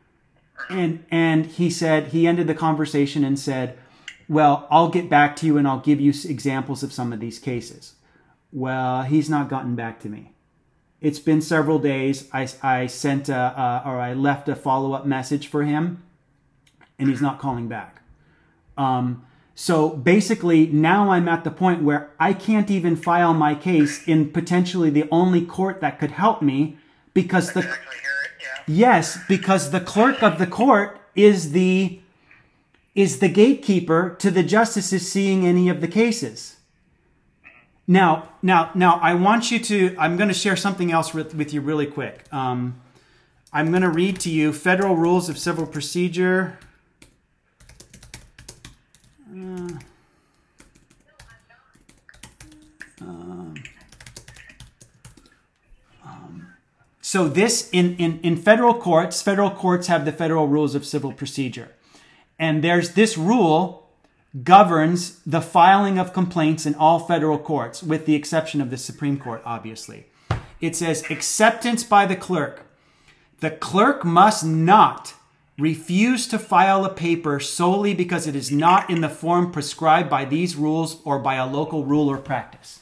And, and he said, he ended the conversation and said, well, I'll get back to you and I'll give you examples of some of these cases. Well, he's not gotten back to me. It's been several days. I, I sent a, uh, or I left a follow-up message for him, and he's not calling back. Um, so basically, now I'm at the point where I can't even file my case in potentially the only court that could help me, because the yes, because the clerk of the court is the is the gatekeeper to the justices seeing any of the cases. Now, now, now, I want you to, I'm going to share something else with, with you really quick. Um, I'm going to read to you Federal Rules of Civil Procedure. Uh, um, um, so this, in, in, in federal courts, federal courts have the Federal Rules of Civil Procedure. And there's this rule governs the filing of complaints in all federal courts, with the exception of the Supreme Court, obviously. It says, acceptance by the clerk. The clerk must not refuse to file a paper solely because it is not in the form prescribed by these rules or by a local rule or practice.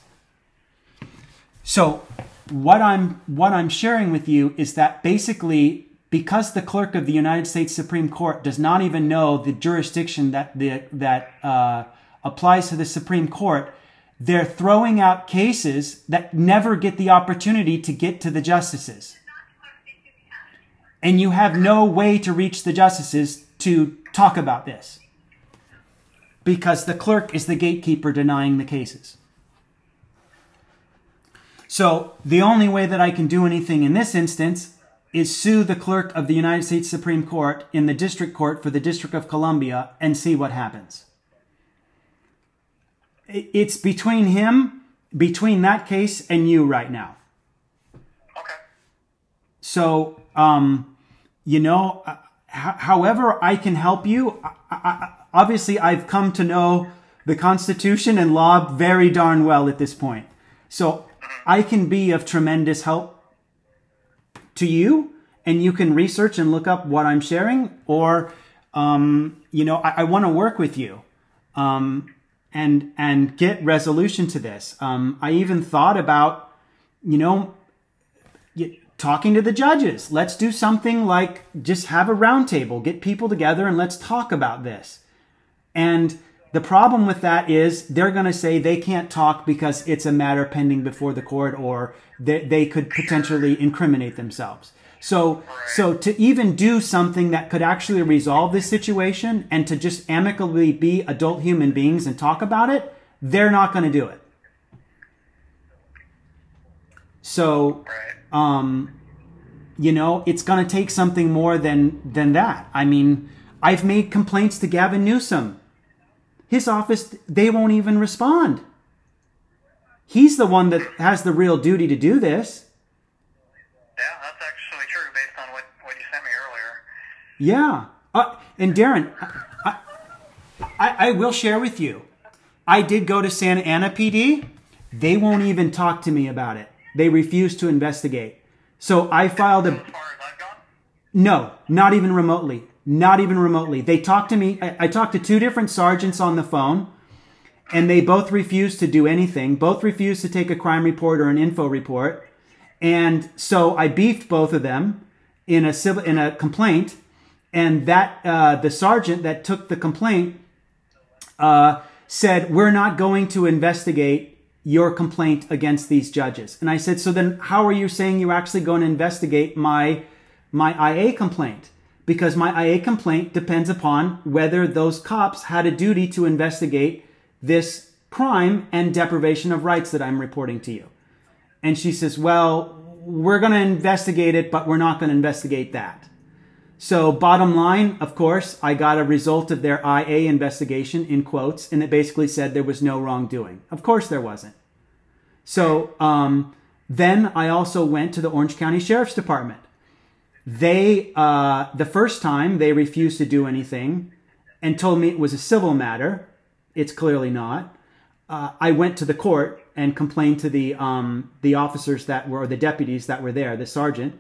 So what I'm, what I'm sharing with you is that basically, because the clerk of the United States Supreme Court does not even know the jurisdiction that the, that uh, applies to the Supreme Court, they're throwing out cases that never get the opportunity to get to the justices. And you have no way to reach the justices to talk about this, because the clerk is the gatekeeper denying the cases. So the only way that I can do anything in this instance is sue the clerk of the United States Supreme Court in the District Court for the District of Columbia and see what happens. It's between him, between that case and you right now. Okay. So, um, you know, h- however I can help you, I, I, obviously I've come to know the Constitution and law very darn well at this point. So I can be of tremendous help to you, and you can research and look up what I'm sharing, or, um, you know, I, I want to work with you, um, and, and get resolution to this. Um, I even thought about, you know, talking to the judges. Let's do something like just have a round table, get people together, and let's talk about this. And the problem with that is they're going to say they can't talk because it's a matter pending before the court, or they, they could potentially incriminate themselves. So, so to even do something that could actually resolve this situation and to just amicably be adult human beings and talk about it, they're not going to do it. So, um, you know, it's going to take something more than, than that. I mean, I've made complaints to Gavin Newsom. His office, they won't even respond. He's the one that has the real duty to do this. Yeah, that's actually true based on what, what you sent me earlier. Yeah. Uh, and Darren, I, I, I will share with you. I did go to Santa Ana P D. They won't even talk to me about it. They refuse to investigate. So I filed a... As far as I've gone? No, not even remotely. Not even remotely. They talked to me. I, I talked to two different sergeants on the phone, and they both refused to do anything. Both refused to take a crime report or an info report. And so I beefed both of them in a civil, in a complaint. And that uh, the sergeant that took the complaint uh, said, "We're not going to investigate your complaint against these judges." And I said, "So then how are you saying you're actually going to investigate my my I A complaint?" Because my I A complaint depends upon whether those cops had a duty to investigate this crime and deprivation of rights that I'm reporting to you. And she says, "Well, we're going to investigate it, but we're not going to investigate that." So bottom line, of course, I got a result of their I A investigation in quotes, and it basically said there was no wrongdoing. Of course there wasn't. So um, then I also went to the Orange County Sheriff's Department. They, uh, the first time, they refused to do anything and told me it was a civil matter. It's clearly not. Uh, I went to the court and complained to the um, the officers that were, or the deputies that were there, the sergeant.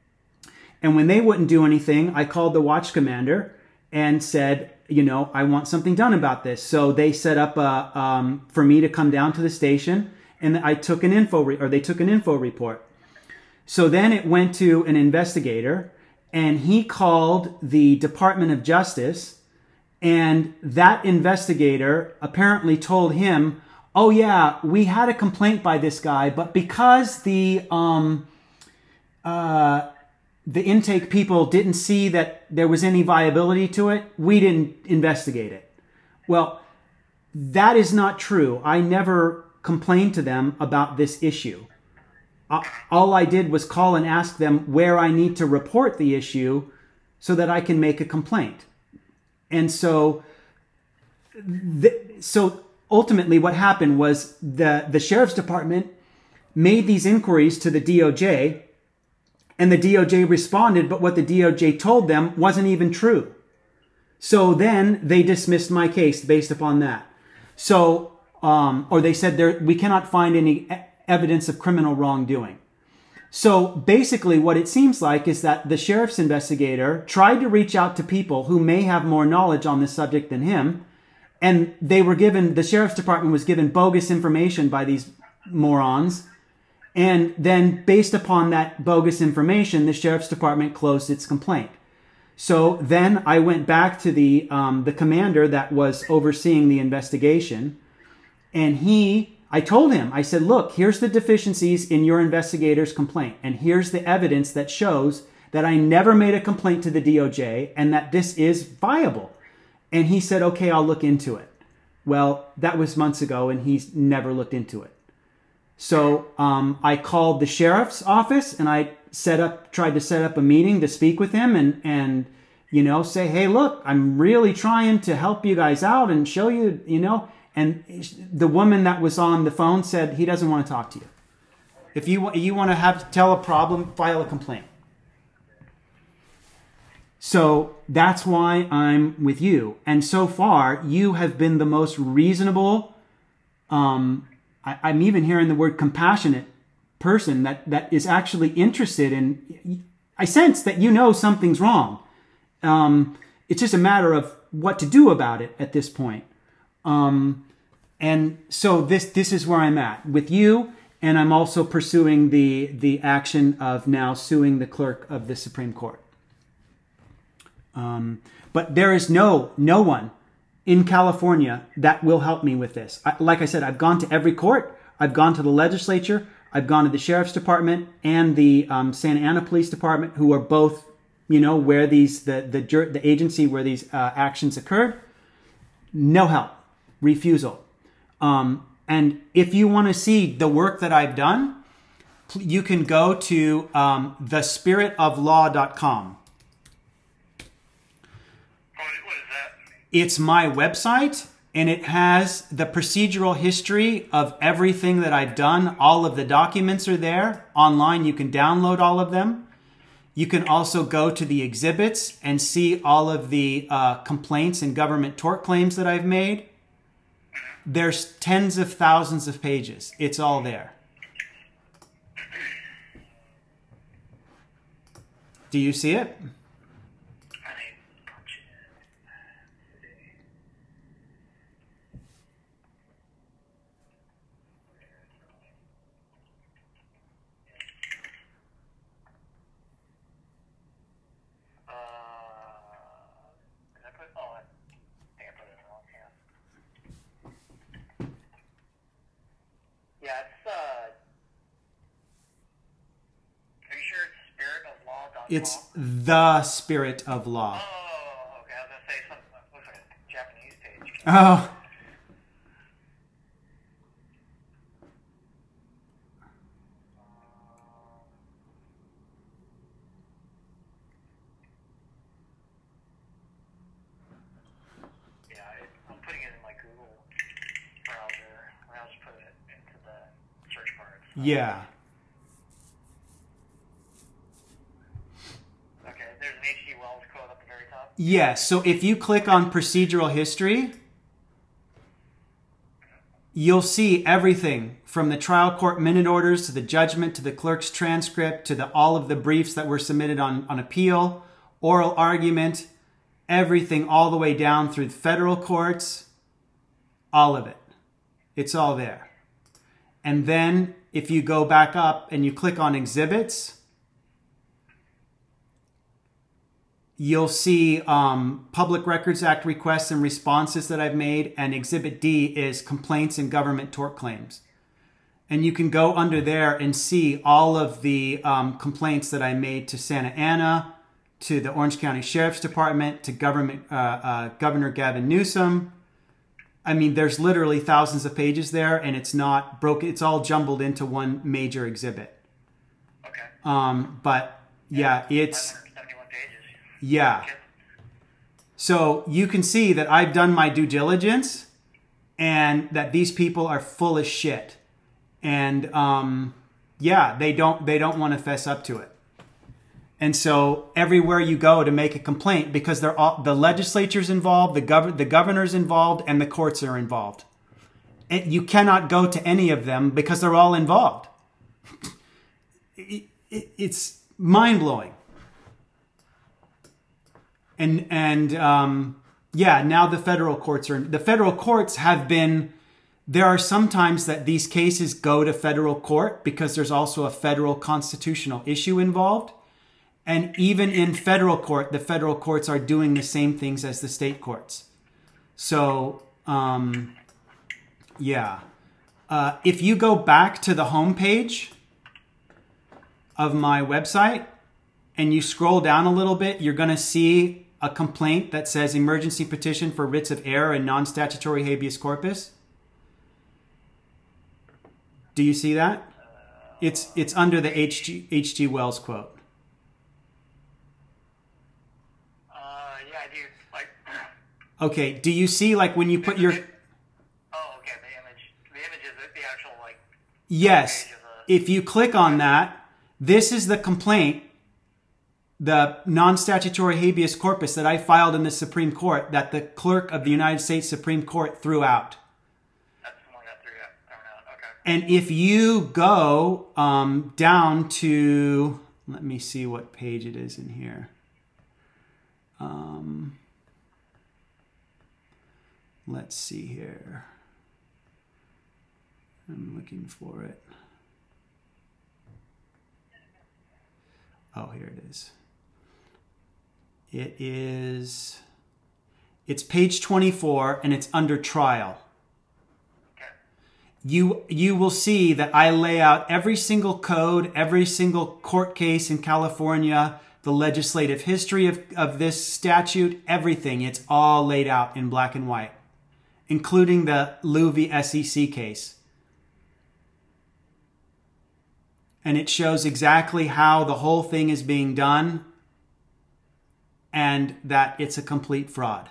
And when they wouldn't do anything, I called the watch commander and said, you know, I want something done about this. So they set up a, um, for me to come down to the station, and I took an info, re- or they took an info report. So then it went to an investigator, and he called the Department of Justice, and that investigator apparently told him, "Oh yeah, we had a complaint by this guy, but because the um, uh, the intake people didn't see that there was any viability to it, we didn't investigate it." Well, that is not true. I never complained to them about this issue. All I did was call and ask them where I need to report the issue so that I can make a complaint. And so, the, so ultimately what happened was the, the Sheriff's Department made these inquiries to the D O J, and the D O J responded, but what the D O J told them wasn't even true. So then they dismissed my case based upon that. So, um, or they said there, we cannot find any evidence of criminal wrongdoing. So basically what it seems like is that the sheriff's investigator tried to reach out to people who may have more knowledge on this subject than him, and they were given, the sheriff's department was given bogus information by these morons, and then based upon that bogus information, the sheriff's department closed its complaint. So then I went back to the um, the commander that was overseeing the investigation, and he I told him, I said, "Look, here's the deficiencies in your investigator's complaint, and here's the evidence that shows that I never made a complaint to the D O J and that this is viable." And he said, "Okay, I'll look into it." Well, that was months ago, and he's never looked into it. So um, I called the sheriff's office, and I set up, tried to set up a meeting to speak with him and, and you know, say, "Hey, look, I'm really trying to help you guys out and show you, you know." And the woman that was on the phone said he doesn't want to talk to you. If you you want to have tell a problem, file a complaint. So that's why I'm with you. And so far, you have been the most reasonable. Um, I, I'm even hearing the word compassionate person that, that is actually interested in. I sense that you know something's wrong. Um, it's just a matter of what to do about it at this point. Um, and so this this is where I'm at with you. And I'm also pursuing the the action of now suing the clerk of the Supreme Court. Um, but there is no no one in California that will help me with this. I, like I said, I've gone to every court. I've gone to the legislature. I've gone to the sheriff's department and the um, Santa Ana Police Department, who are both, you know, where these the the, the agency where these uh, actions occurred. No help, refusal. Um, and if you want to see the work that I've done, you can go to um, the spirit of law dot com. What is that? It's my website, and it has the procedural history of everything that I've done. All of the documents are there online. You can download all of them. You can also go to the exhibits and see all of the uh, complaints and government tort claims that I've made. There's tens of thousands of pages. It's all there. Do you see it? Yeah, it's, uh, are you sure it's spirit of law dot com? It's the spirit of law. Oh, okay. I was going to say something. Looks like a Japanese page. Oh. Yeah, I, I'm putting it in my Google browser. I'll just put it into the search bar. So. Yeah. Okay, there's an H G Wells quote at the very top. Yes. So if you click on procedural history, you'll see everything from the trial court minute orders to the judgment to the clerk's transcript to the all of the briefs that were submitted on, on appeal, oral argument, everything all the way down through the federal courts, all of it. It's all there. And then if you go back up and you click on exhibits, you'll see um, Public Records Act requests and responses that I've made, and Exhibit D is complaints and government tort claims. And you can go under there and see all of the um, complaints that I made to Santa Ana, to the Orange County Sheriff's Department, to government uh, uh, Governor Gavin Newsom. I mean, there's literally thousands of pages there, and it's not broken. It's all jumbled into one major exhibit. Okay. Um, but yeah, it's... five hundred seventy-one pages. Yeah. So you can see that I've done my due diligence and that these people are full of shit. And um, yeah, they don't they don't want to fess up to it. And so everywhere you go to make a complaint, because they're all, the legislature's involved, the gov- the governor's involved, and the courts are involved. And you cannot go to any of them because they're all involved. It, it, it's mind-blowing. And and um, yeah, now the federal courts are the federal courts have been. There are some times that these cases go to federal court because there's also a federal constitutional issue involved, and even in federal court, the federal courts are doing the same things as the state courts. So um, yeah, uh, if you go back to the homepage of my website and you scroll down a little bit, you're going to see a complaint that says emergency petition for writs of error and non-statutory habeas corpus. Do you see that? It's it's under the H G H G Wells quote. Uh, yeah, I do. Like. Okay. Do you see like when you put your? Oh, okay. The image. The image is the actual like. Yes. If you click on that, this is the complaint the non-statutory habeas corpus that I filed in the Supreme Court that the clerk of the United States Supreme Court threw out. That's the one that threw out. Okay. And if you go um, down to, let me see what page it is in here. Um, let's see here. I'm looking for it. Oh, here it is. It is, it's page twenty-four and it's under trial. Okay. You, you will see that I lay out every single code, every single court case in California, the legislative history of, of this statute, everything. It's all laid out in black and white, including the Liu v. S E C case. And it shows exactly how the whole thing is being done and that it's a complete fraud.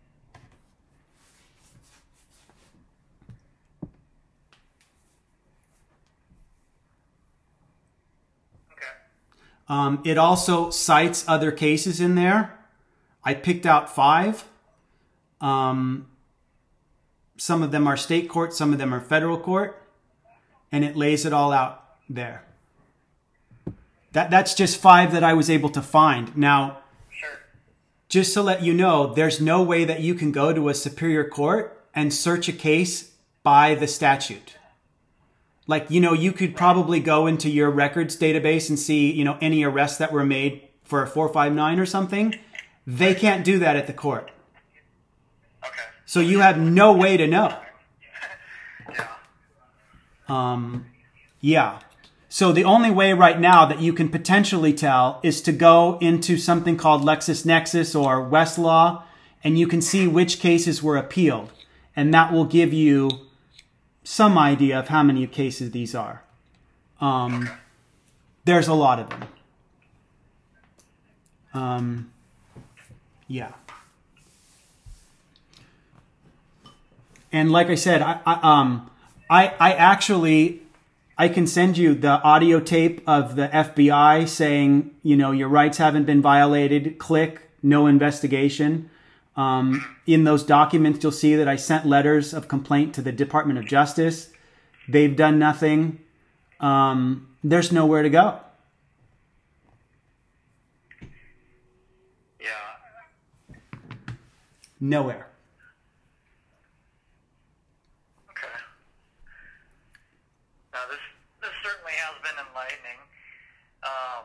Okay. Um, it also cites other cases in there. I picked out five. Um, some of them are state court, some of them are federal court, and it lays it all out there. That that's just five that I was able to find. Now, Sure. just to let you know, there's no way that you can go to a superior court and search a case by the statute. Like, you know, you could probably go into your records database and see, you know, any arrests that were made for a four five nine or something. They can't do that at the court. Okay. So you have no way to know. Yeah. Um, yeah. So the only way right now that you can potentially tell is to go into something called LexisNexis or Westlaw, and you can see which cases were appealed. And that will give you some idea of how many cases these are. Um, Okay. There's a lot of them. Um, yeah. And like I said, I, I, um, I, I actually... I can send you the audio tape of the F B I saying, you know, your rights haven't been violated. Click, no investigation. Um, in those documents, you'll see that I sent letters of complaint to the Department of Justice. They've done nothing. Um, there's nowhere to go. Yeah. Nowhere. Okay. Now this this certainly has been enlightening. Um,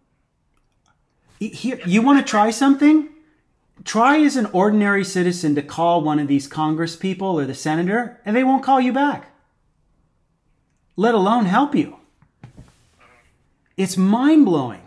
Here, you want to try something? Try as an ordinary citizen to call one of these Congress people or the senator, and they won't call you back. Let alone help you. It's mind-blowing.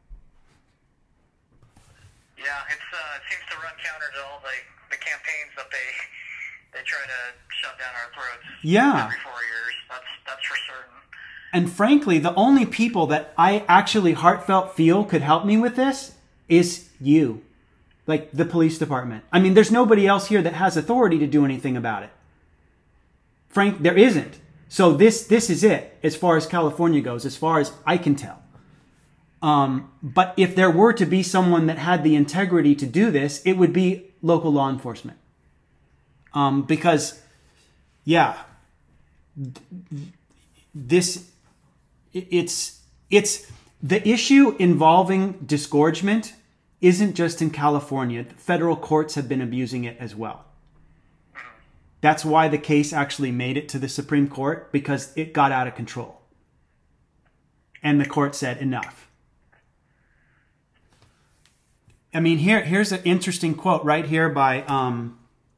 yeah, it's uh, it seems to run counter to all the, the campaigns that they they try to shove down our throats. Yeah. Every four years. That's that's for certain. And frankly, the only people that I actually heartfelt feel could help me with this is you. Like the police department. I mean, there's nobody else here that has authority to do anything about it. Frank, there isn't. So this this is it as far as California goes, as far as I can tell. Um, but if there were to be someone that had the integrity to do this, it would be local law enforcement. Um, because, yeah, this, it's, it's, the issue involving disgorgement isn't just in California. Federal courts have been abusing it as well. That's why the case actually made it to the Supreme Court, because it got out of control. And the court said enough. I mean, here, here's an interesting quote right here by um,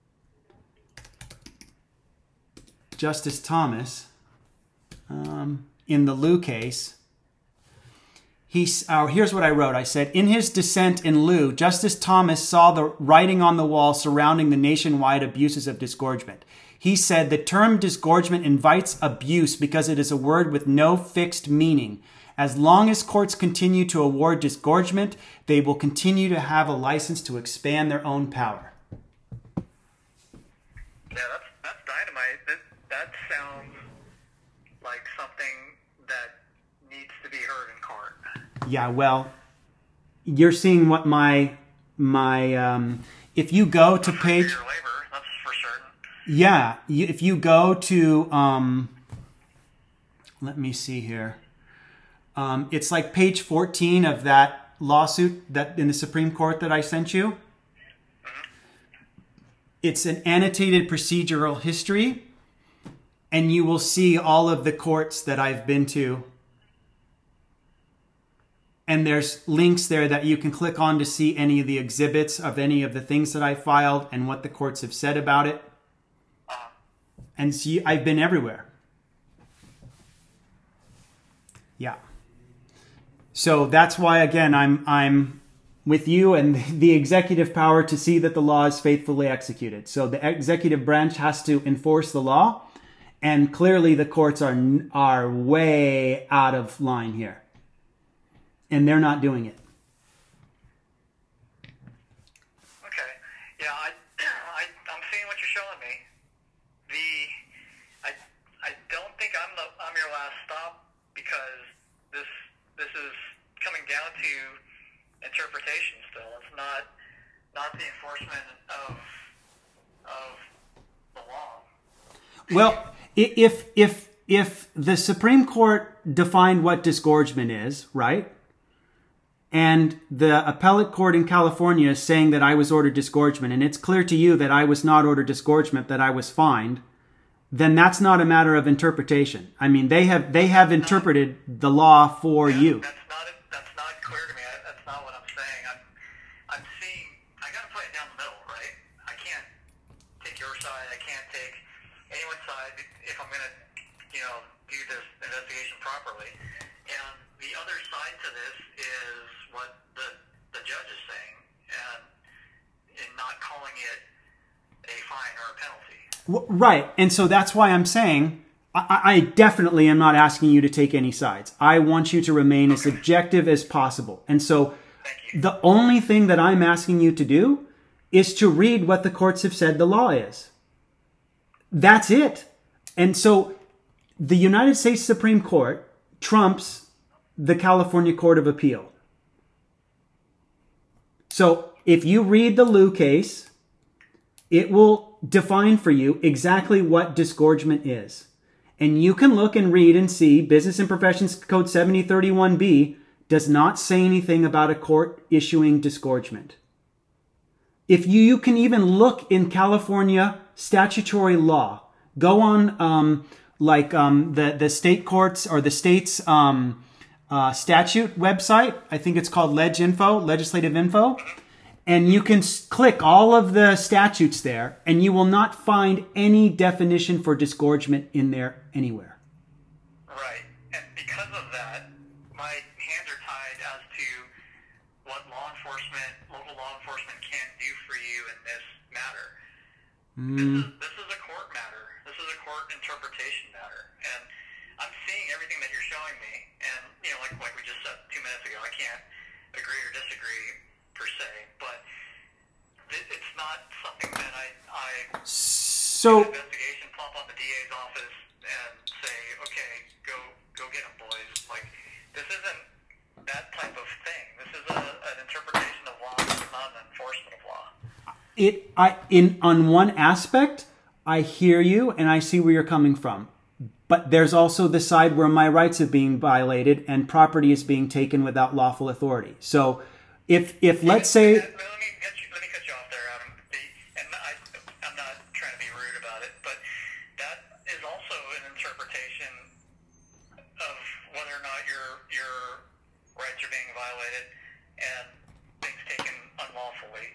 Justice Thomas um, in the Liu case. He's, uh, here's what I wrote. I said, in his dissent in Liu, Justice Thomas saw the writing on the wall surrounding the nationwide abuses of disgorgement. He said the term disgorgement invites abuse because it is a word with no fixed meaning. As long as courts continue to award disgorgement, they will continue to have a license to expand their own power. Yeah, that's that's dynamite. That that sounds like something that needs to be heard in court. Yeah, well, you're seeing what my my um, if you go to page Your labor, that's for certain. yeah you, if you go to um, let me see here, um, it's like page fourteen of that lawsuit that in the Supreme Court that I sent you. Mm-hmm. It's an annotated procedural history, and you will see all of the courts that I've been to. And there's links there that you can click on to see any of the exhibits of any of the things that I filed and what the courts have said about it. Uh-huh. And see, I've been everywhere. Yeah. So that's why, again, I'm I'm with you and the executive power to see that the law is faithfully executed. So the executive branch has to enforce the law, and clearly the courts are are way out of line here. And they're not doing it. Okay. Yeah, I, I, I'm seeing what you're showing me. The, I, I don't think I'm the, I'm your last stop, because this, this is coming down to interpretation still. It's not, not the enforcement of, of the law. Well, if if if the Supreme Court defined what disgorgement is, right? And the appellate court in California is saying that I was ordered disgorgement, and it's clear to you that I was not ordered disgorgement, that I was fined, then that's not a matter of interpretation. I mean, they have they have interpreted the law for Yeah, you. That's not that's not clear to me. I, that's not what I'm saying. I'm I'm seeing. I got to play it down the middle, right? I can't take your side. I can't take anyone's side if I'm going to, you know, do this investigation properly. And the other side to this is what the the judge is saying, and in not calling it a fine or a penalty. Right. And so that's why I'm saying I, I definitely am not asking you to take any sides. I want you to remain as objective as possible. And so the only thing that I'm asking you to do is to read what the courts have said the law is. That's it. And so the United States Supreme Court trumps the California Court of Appeal. So if you read the Liu case, it will define for you exactly what disgorgement is. And you can look and read and see Business and Professions Code seventy thirty-one B does not say anything about a court issuing disgorgement. If you, you can even look in California statutory law, go on um, like um, the, the state courts or the state's um, uh, statute website. I think it's called Leg Info, Legislative Info. And you can click all of the statutes there, and you will not find any definition for disgorgement in there anywhere. Right. And because of that, my hands are tied as to what law enforcement, local law enforcement can do for you in this matter. Mm. This is, this is a court matter. This is a court interpretation matter. And I'm seeing everything that you're showing me. And, you know, like, like we just said two minutes ago, I can't agree or disagree per se, but it's not something that I, I so do an investigation, plump on the D A's office and say, okay, go go get them, boys. Like, this isn't that type of thing. This is a, an interpretation of law. It's not an enforcement of law. it I in on one aspect, I hear you and I see where you're coming from. But there's also the side where my rights are being violated and property is being taken without lawful authority. So if if let's say Let me get you, let me cut you off there, Adam. The, and I, I'm not trying to be rude about it, but that is also an interpretation of whether or not your your rights are being violated and things taken unlawfully.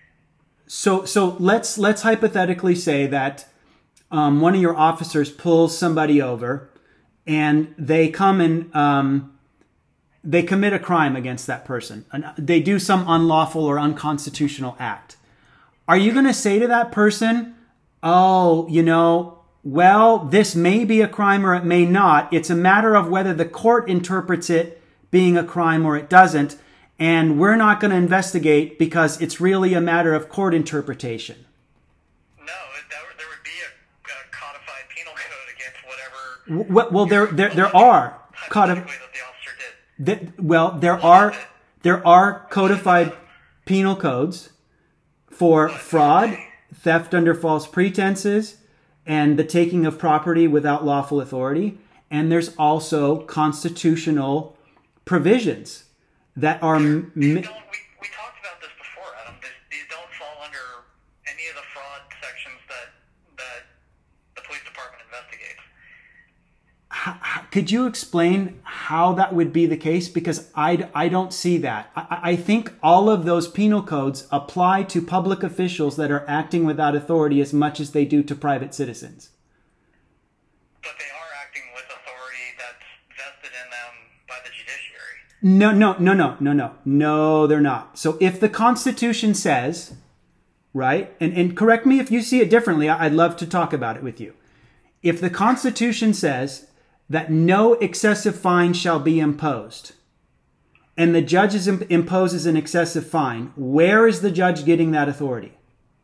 so so let's let's hypothetically say that um, one of your officers pulls somebody over and they come and um, they commit a crime against that person. They do some unlawful or unconstitutional act. Are you going to say to that person, oh, you know, well, this may be a crime or it may not. It's a matter of whether the court interprets it being a crime or it doesn't. And we're not going to investigate because it's really a matter of court interpretation. No, that, there would be a, a codified penal code against whatever. Well, well there, there, there are codified. That the officer did. That, well, there are There are codified penal codes for fraud, theft under false pretenses, and the taking of property without lawful authority. And there's also constitutional provisions that are... These don't, we, we talked about this before, Adam. These, these don't fall under any of the fraud sections that that the police department investigates. How, how, could you explain how that would be the case? Because I, I don't see that. I, I think all of those penal codes apply to public officials that are acting without authority as much as they do to private citizens. But they are acting with authority that's vested in them by the judiciary. No, no, no, no, no, no. No, they're not. So if the Constitution says, right, and, and correct me if you see it differently, I'd love to talk about it with you. If the Constitution says that no excessive fine shall be imposed, and the judge is, imposes an excessive fine, where is the judge getting that authority?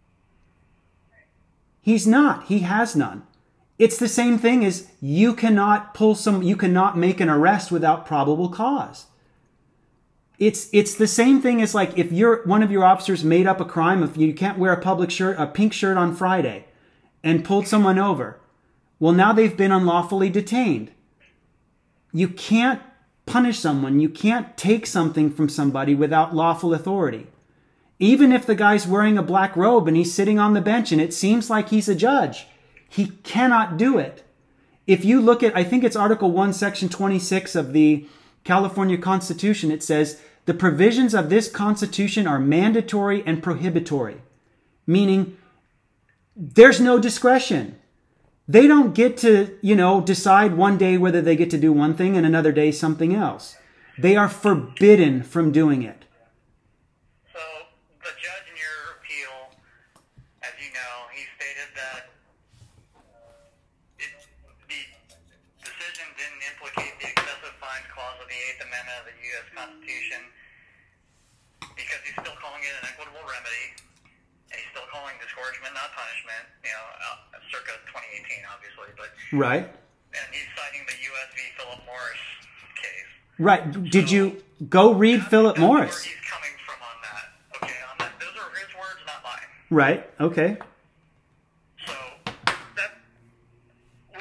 He's not. He has none. It's the same thing as you cannot pull some, you cannot make an arrest without probable cause. It's it's the same thing as like if you're one of your officers made up a crime, if you can't wear a public shirt, a pink shirt on Friday, and pulled someone over. Well, now they've been unlawfully detained. You can't punish someone. You can't take something from somebody without lawful authority. Even if the guy's wearing a black robe and he's sitting on the bench and it seems like he's a judge, he cannot do it. If you look at, I think it's Article one, Section twenty-six of the California Constitution, it says, the provisions of this Constitution are mandatory and prohibitory, meaning there's no discretion. They don't get to, you know, decide one day whether they get to do one thing and another day something else. They are forbidden from doing it. So the judge in your appeal, as you know, he stated that it, the decision didn't implicate the excessive fines clause of the Eighth Amendment of the U S Constitution because he's still calling it an equitable remedy. And he's still calling disgorgement not punishment, you know, uh, circa twenty eighteen, obviously. But right. And he's citing the U S v. Philip Morris case. Right. Did so, you go read that's, Philip that's Morris? Where he's coming from on that. Okay, on that. Those are his words, not mine. Right. Okay. So that we,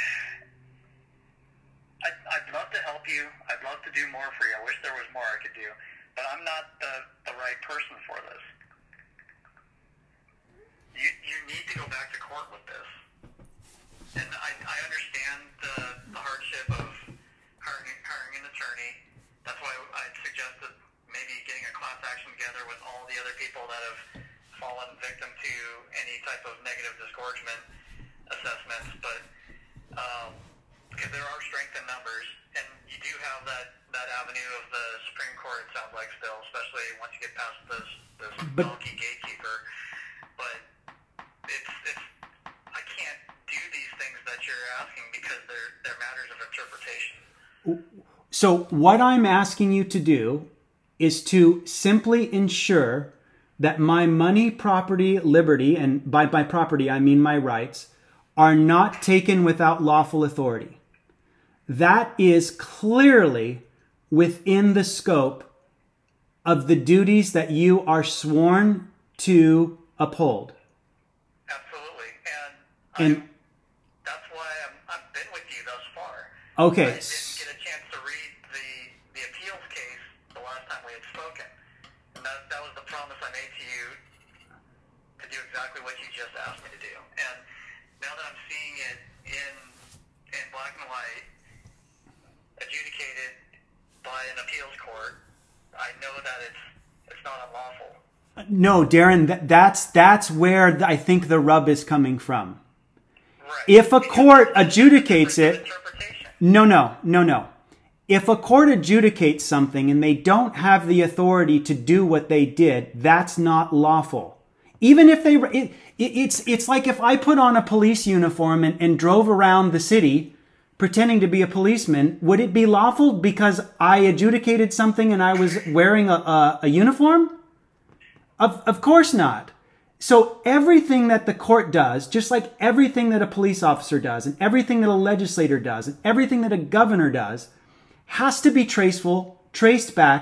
I, I'd love to help you. I'd love to do more for you. I wish there was more I could do, but I'm not the the right person for this. You, you need to go back to court with this. And I, I understand the, the hardship of hiring, hiring an attorney. That's why I suggested maybe getting a class action together with all the other people that have fallen victim to any type of negative disgorgement assessments. But um, because there are strength in numbers, and you do have that, that avenue of the Supreme Court, it sounds like still, especially once you get past this, this But, bulky gatekeeper. But It's, it's, I can't do these things that you're asking because they're, they're matters of interpretation. So what I'm asking you to do is to simply ensure that my money, property, liberty, and by my property I mean my rights, are not taken without lawful authority. That is clearly within the scope of the duties that you are sworn to uphold. And And that's why I'm, I've been with you thus far. Okay. I didn't get a chance to read the, the appeals case the last time we had spoken. And that, that was the promise I made to you to do exactly what you just asked me to do. And now that I'm seeing it in in black and white, adjudicated by an appeals court, I know that it's it's not unlawful. No, Darren, that, that's that's where I think the rub is coming from. Right. If a court adjudicates it, interpretation. no, no, no, no. If a court adjudicates something and they don't have the authority to do what they did, that's not lawful. Even if they, it, it, it's it's like if I put on a police uniform and, and drove around the city pretending to be a policeman, would it be lawful because I adjudicated something and I was wearing a, a, a uniform? Of, of course not. So everything that the court does, just like everything that a police officer does, and everything that a legislator does, and everything that a governor does, has to be traceful, traced back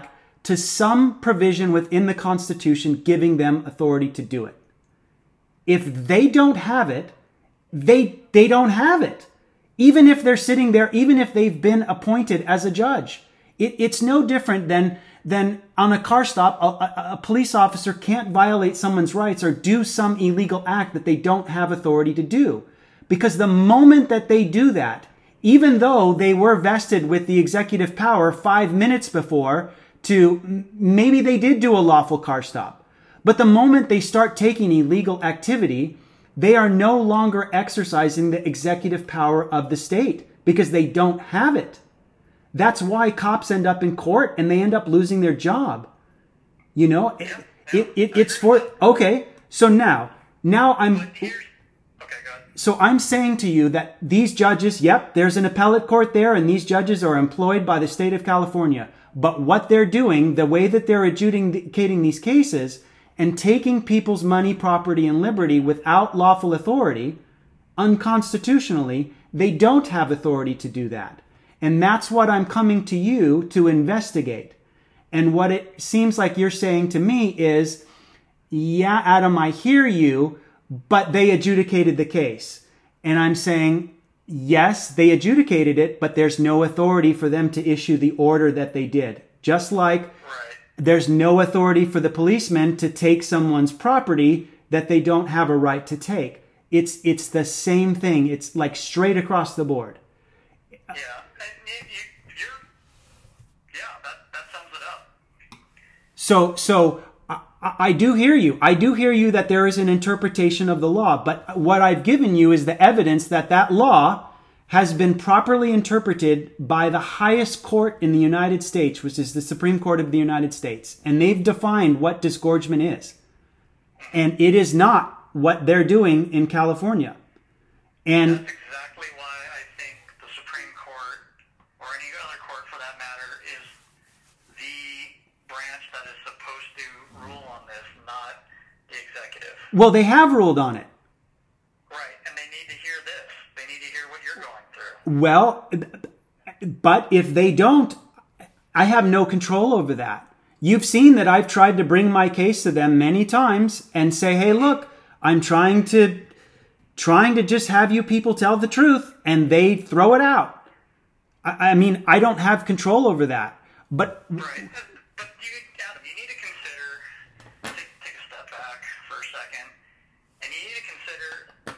to some provision within the Constitution giving them authority to do it. If they don't have it, they they don't have it. Even if they're sitting there, even if they've been appointed as a judge. It, it's no different than, than on a car stop, a, a, a police officer can't violate someone's rights or do some illegal act that they don't have authority to do. Because the moment that they do that, even though they were vested with the executive power five minutes before to, maybe they did do a lawful car stop. But the moment they start taking illegal activity, they are no longer exercising the executive power of the state because they don't have it. That's why cops end up in court and they end up losing their job. You know, it, it, it, it's for, okay, so now, now I'm, so I'm saying to you that these judges, yep, there's an appellate court there and these judges are employed by the state of California. But what they're doing, the way that they're adjudicating these cases and taking people's money, property, and liberty without lawful authority, unconstitutionally, they don't have authority to do that. And that's what I'm coming to you to investigate. And what it seems like you're saying to me is, yeah, Adam, I hear you, but they adjudicated the case. And I'm saying, yes, they adjudicated it, but there's no authority for them to issue the order that they did. Just like right. There's no authority for the policemen to take someone's property that they don't have a right to take. It's it's the same thing. It's like straight across the board. Yeah, and you, you, you're, yeah, that, that sums it up. So, so I, I do hear you. I do hear you that there is an interpretation of the law, but what I've given you is the evidence that that law has been properly interpreted by the highest court in the United States, which is the Supreme Court of the United States. And they've defined what disgorgement is. And it is not what they're doing in California. And that's exactly why I think the Supreme Court, or any other court for that matter, is the branch that is supposed to rule on this, not the executive. Well, they have ruled on it. Right, and they need to hear this. They need to hear what you're going through. Well, but if they don't, I have no control over that. You've seen that I've tried to bring my case to them many times and say, hey, look, I'm trying to trying to just have you people tell the truth, and they throw it out. I, I mean, I don't have control over that. But right. But you, Adam, you need to consider, take, take a step back for a second, and you need to consider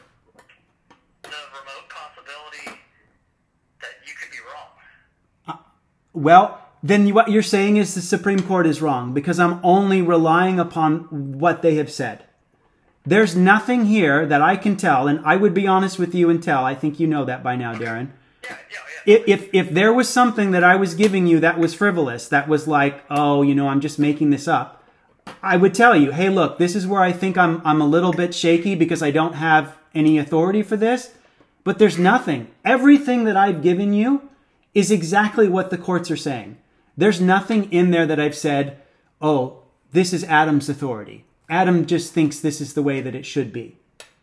the remote possibility that you could be wrong. Uh, well, then what you're saying is the Supreme Court is wrong because I'm only relying upon what they have said. There's nothing here that I can tell, and I would be honest with you and tell. I think you know that by now, Darren. Yeah, yeah, yeah. If, if if there was something that I was giving you that was frivolous, that was like, oh, you know, I'm just making this up, I would tell you, hey, look, this is where I think I'm I'm a little bit shaky because I don't have any authority for this. But there's nothing. Everything that I've given you is exactly what the courts are saying. There's nothing in there that I've said, oh, this is Adam's authority. Adam just thinks this is the way that it should be.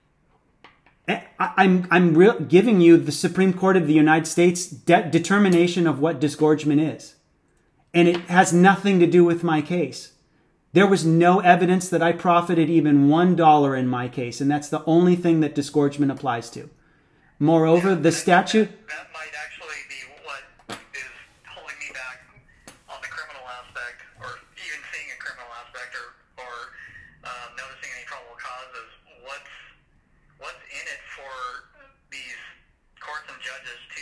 I, I'm I'm re- giving you the Supreme Court of the United States de- determination of what disgorgement is. And it has nothing to do with my case. There was no evidence that I profited even one dollar in my case, and that's the only thing that disgorgement applies to. Moreover, the statute... That might actually be what is holding me back on the criminal aspect, or even seeing a criminal aspect, or, or um, noticing any probable causes. What's, what's in it for these courts and judges to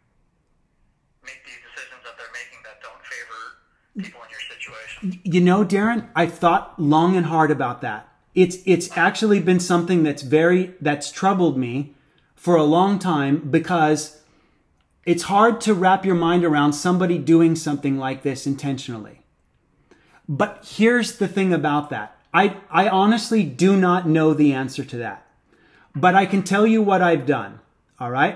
make these decisions that they're making that don't favor people in your situation? You know, Darren, I've thought long and hard about that. It's it's actually been something that's very that's troubled me for a long time because it's hard to wrap your mind around somebody doing something like this intentionally. But here's the thing about that. I, I honestly do not know the answer to that. But I can tell you what I've done. All right?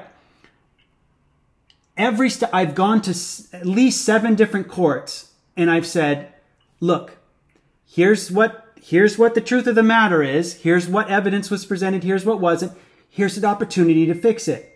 Every st- I've gone to s- at least seven different courts and I've said, look, here's what, here's what the truth of the matter is. Here's what evidence was presented. Here's what wasn't. Here's an opportunity to fix it.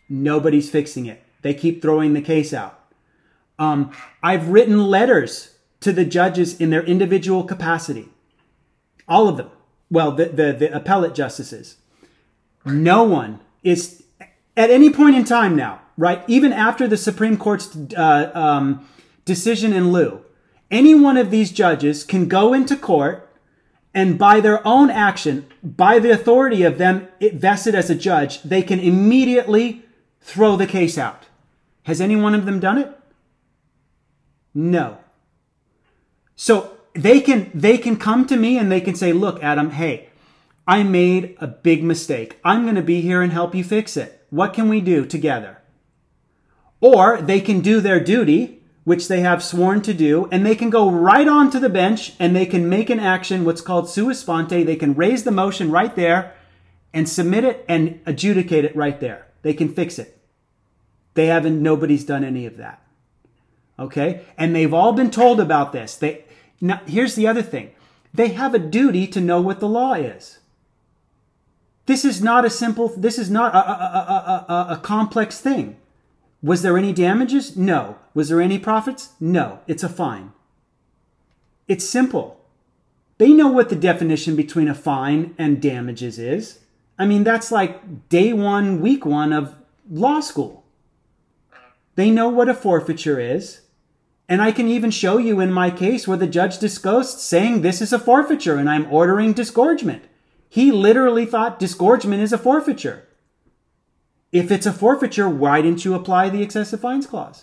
Nobody's fixing it. They keep throwing the case out. Um, I've written letters to the judges in their individual capacity. All of them. Well, the, the, the appellate justices. No one is, at any point in time now, right, even after the Supreme Court's uh, um, decision in lieu, any one of these judges can go into court and by their own action, by the authority of them vested as a judge, they can immediately throw the case out. Has any one of them done it? No. So they can, they can come to me and they can say, look, Adam, hey, I made a big mistake. I'm going to be here and help you fix it. What can we do together? Or they can do their duty, which they have sworn to do, and they can go right on to the bench and they can make an action, what's called sua sponte. They can raise the motion right there and submit it and adjudicate it right there. They can fix it. They haven't, nobody's done any of that. Okay? And they've all been told about this. They, now, here's the other thing. They have a duty to know what the law is. This is not a simple, this is not a, a, a, a, a complex thing. Was there any damages? No. Was there any profits? No. It's a fine. It's simple. They know what the definition between a fine and damages is. I mean, that's like day one, week one of law school. They know what a forfeiture is. And I can even show you in my case where the judge discussed saying this is a forfeiture and I'm ordering disgorgement. He literally thought disgorgement is a forfeiture. If it's a forfeiture, why didn't you apply the excessive fines clause?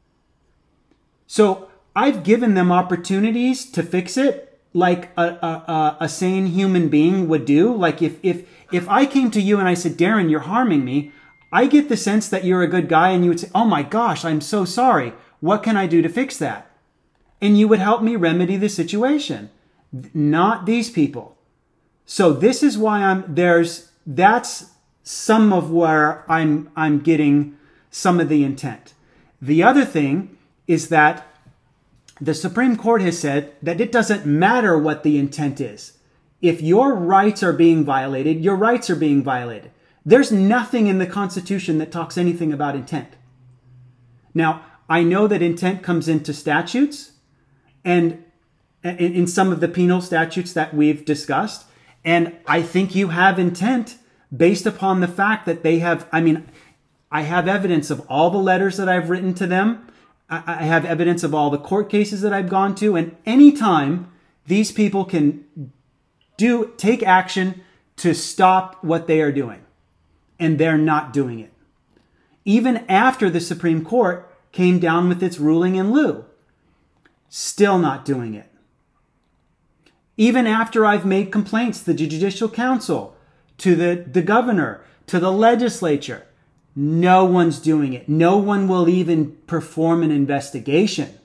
So I've given them opportunities to fix it like a, a, a sane human being would do. Like if, if, if I came to you and I said, Darren, you're harming me, I get the sense that you're a good guy and you would say, oh my gosh, I'm so sorry. What can I do to fix that? And you would help me remedy the situation. Not these people. So this is why I'm, there's, that's some of where I'm, I'm getting some of the intent. The other thing is that the Supreme Court has said that it doesn't matter what the intent is. If your rights are being violated, your rights are being violated. There's nothing in the Constitution that talks anything about intent. Now, I know that intent comes into statutes and in some of the penal statutes that we've discussed. And I think you have intent based upon the fact that they have, I mean, I have evidence of all the letters that I've written to them. I have evidence of all the court cases that I've gone to. And anytime these people can do, take action to stop what they are doing. And they're not doing it. Even after the Supreme Court came down with its ruling in lieu. Still not doing it. Even after I've made complaints to the Judicial Council, to the, the governor, to the legislature, no one's doing it. No one will even perform an investigation.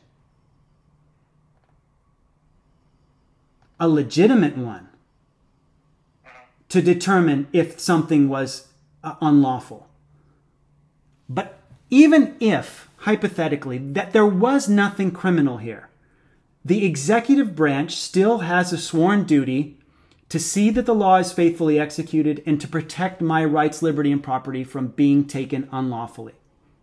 A legitimate one. To determine if something was uh, unlawful. But even if, hypothetically, that there was nothing criminal here, the executive branch still has a sworn duty to see that the law is faithfully executed and to protect my rights, liberty, and property from being taken unlawfully.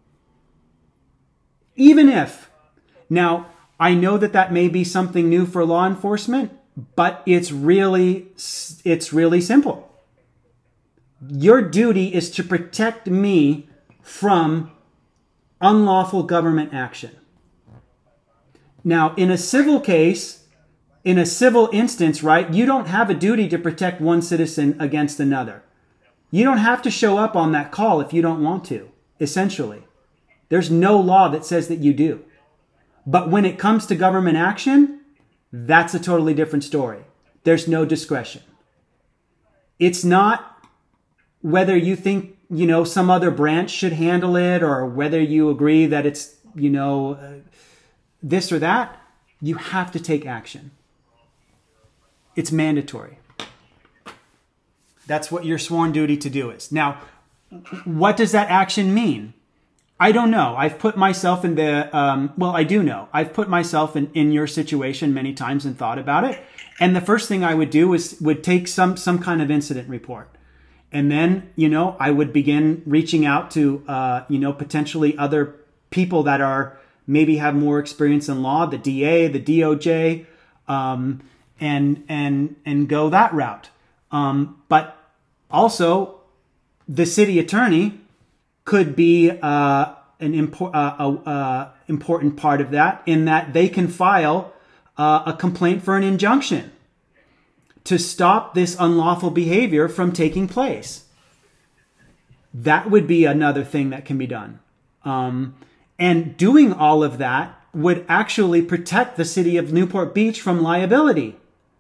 Even if, now, I know that that may be something new for law enforcement, but it's really, it's really simple. Your duty is to protect me from unlawful government action. Now, in a civil case, in a civil instance, right, you don't have a duty to protect one citizen against another. You don't have to show up on that call if you don't want to, essentially. There's no law that says that you do. But when it comes to government action, that's a totally different story. There's no discretion. It's not whether you think, you know, some other branch should handle it or whether you agree that it's, you know, uh, this or that. You have to take action. It's mandatory. That's what your sworn duty to do is. Now, what does that action mean? I don't know. I've put myself in the, um, well, I do know. I've put myself in, in your situation many times and thought about it. And the first thing I would do is would take some, some kind of incident report. And then, you know, I would begin reaching out to, uh, you know, potentially other people that are maybe have more experience in law, the D A, the D O J, um, and and and go that route. Um, but also, the city attorney could be uh, an impor- uh, uh, uh, important part of that, in that they can file uh, a complaint for an injunction to stop this unlawful behavior from taking place. That would be another thing that can be done. Um, and doing all of that would actually protect the city of Newport Beach from liability.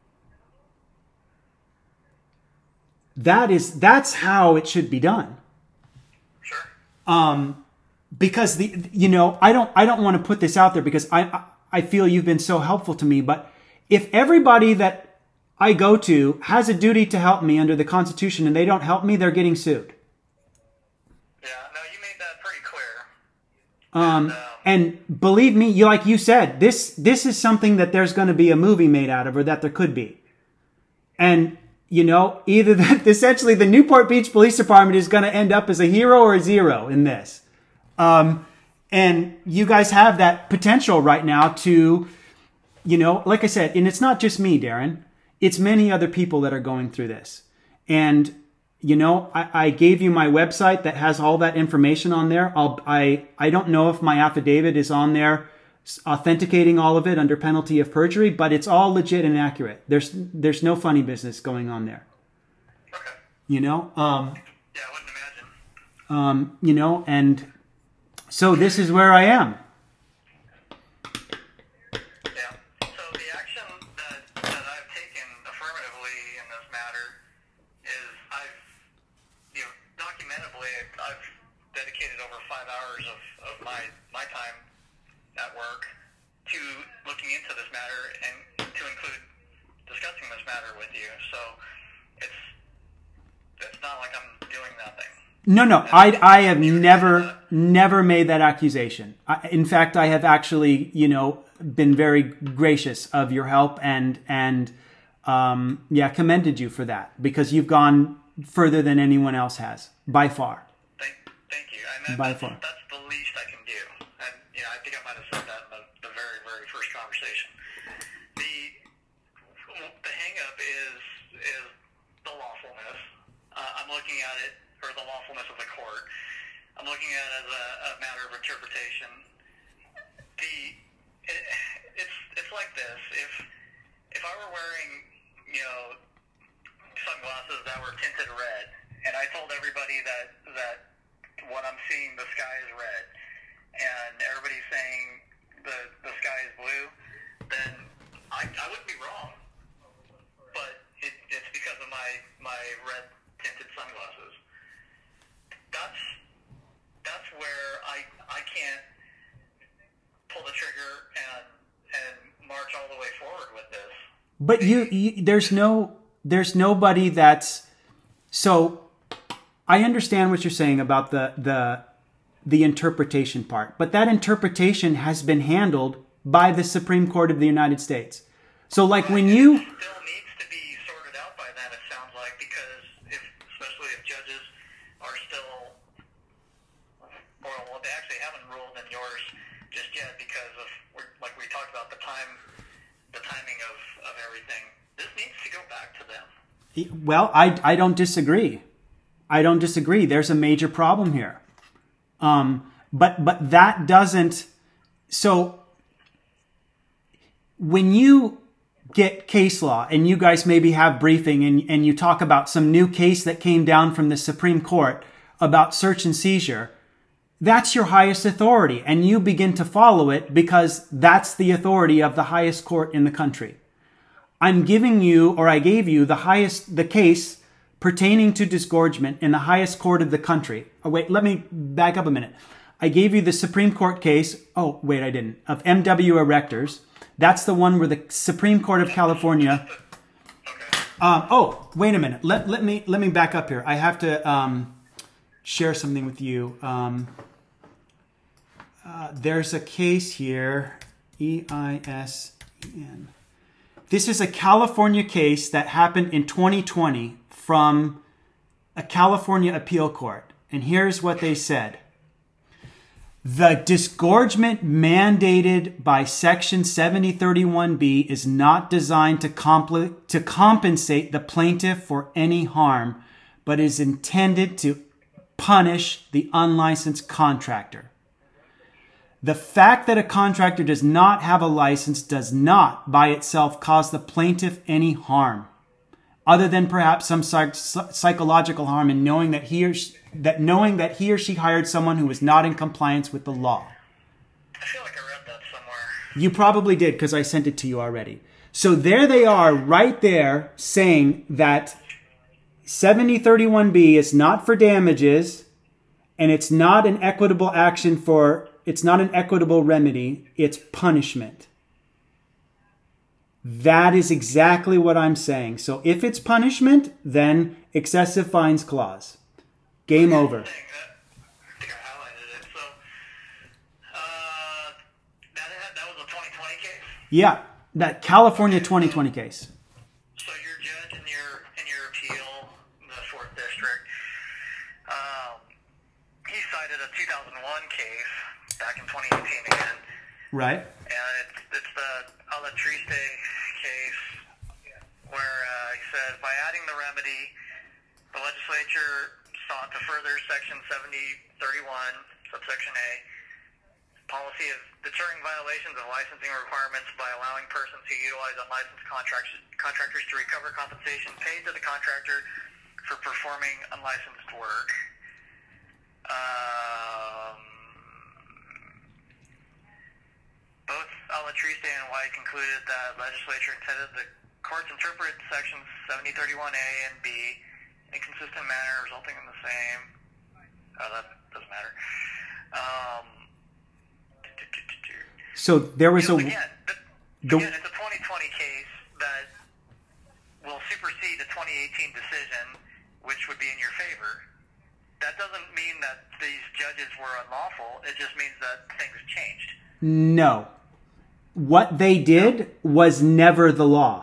That is, that's how it should be done. Sure. Um, because the, you know, I don't, I don't want to put this out there because I, I feel you've been so helpful to me, but if everybody that I go to has a duty to help me under the Constitution and they don't help me, they're getting sued. Yeah, no, you made that pretty clear. Um, and, um, and believe me, you like you said, this this is something that there's going to be a movie made out of, or that there could be. And you know, either that essentially the Newport Beach Police Department is going to end up as a hero or a zero in this. Um, and you guys have that potential right now to, you know, like I said, and it's not just me, Darren. It's many other people that are going through this. And, you know, I, I gave you my website that has all that information on there. I'll, I, I don't know if my affidavit is on there authenticating all of it under penalty of perjury, but it's all legit and accurate. There's there's no funny business going on there. Okay. You know? Um, yeah, I wouldn't imagine. Um, you know, and so this is where I am. No, no, I, I have never, never made that accusation. I, in fact, I have actually, you know, been very gracious of your help and, and, um, yeah, commended you for that because you've gone further than anyone else has, by far. Thank, thank you. And that, by that's, far. That's the least I can do. And, you know, I think I might have said that in the, the very, very first conversation. The, the hang-up is, is the lawfulness. Uh, I'm looking at it, or the lawfulness of the court. I'm looking at it as a, a matter of interpretation. The it, it's it's like this. If if I were wearing, you know, sunglasses that were tinted red, and I told everybody that that what I'm seeing, the sky is red, and everybody's saying the the sky is blue, then I I wouldn't be wrong. But it, it's because of my my red tinted sunglasses. That's that's where I I can't pull the trigger and and march all the way forward with this. But you, you there's no there's nobody that's so I understand what you're saying about the the the interpretation part, but that interpretation has been handled by the Supreme Court of the United States. So like when you still needs to be sorted out by that, it sounds like, because if especially if judges are still, or well, they actually haven't ruled in yours just yet because of, like we talked about, the time, the timing of, of everything. This needs to go back to them. Well, I, I don't disagree. I don't disagree. There's a major problem here. Um, but but that doesn't. So when you get case law and you guys maybe have briefing and, and you talk about some new case that came down from the Supreme Court about search and seizure, that's your highest authority, and you begin to follow it because that's the authority of the highest court in the country. I'm giving you, or I gave you, the highest, the case pertaining to disgorgement in the highest court of the country. Oh, wait, let me back up a minute. I gave you the Supreme Court case. Oh, wait, I didn't. Of M W Erectors. That's the one where the Supreme Court of California. Um, oh, wait a minute. Let let me let me back up here. I have to um, share something with you. Um, uh, there's a case here. E I S E N. This is a California case that happened in twenty twenty from a California appeal court. And here's what they said. The disgorgement mandated by Section seventy thirty-one B is not designed to, compl- to compensate the plaintiff for any harm, but is intended to punish the unlicensed contractor. The fact that a contractor does not have a license does not by itself cause the plaintiff any harm, other than perhaps some psych- psychological harm in knowing that he or she, that knowing that he or she hired someone who was not in compliance with the law. I feel like I read that somewhere. You probably did because I sent it to you already. So there they are right there saying that seventy thirty-one B is not for damages and it's not an equitable action for, it's not an equitable remedy, it's punishment. That is exactly what I'm saying. So if it's punishment, then excessive fines clause. Game over. I think I highlighted it. So, uh, that, that was a twenty twenty case? Yeah, that California twenty twenty case. So your judge in your in your appeal, the fourth district, um, he cited a two thousand one case back in twenty eighteen again. Right. And it's, it's the Alatriste case where uh, he says, by adding the remedy, the legislature sought to further Section seventy thirty-one, subsection A, policy of deterring violations of licensing requirements by allowing persons who utilize unlicensed contracts, contractors to recover compensation paid to the contractor for performing unlicensed work. Um, both Alatriste and White concluded that legislature intended the courts interpret Sections seventy thirty-one A and B inconsistent manner resulting in the same. Oh, that doesn't matter. Um, so there was you know, a. Again, but, the, again, it's a twenty twenty case that will supersede the twenty eighteen decision, which would be in your favor. That doesn't mean that these judges were unlawful. It just means that things changed. No. What they did was never the law.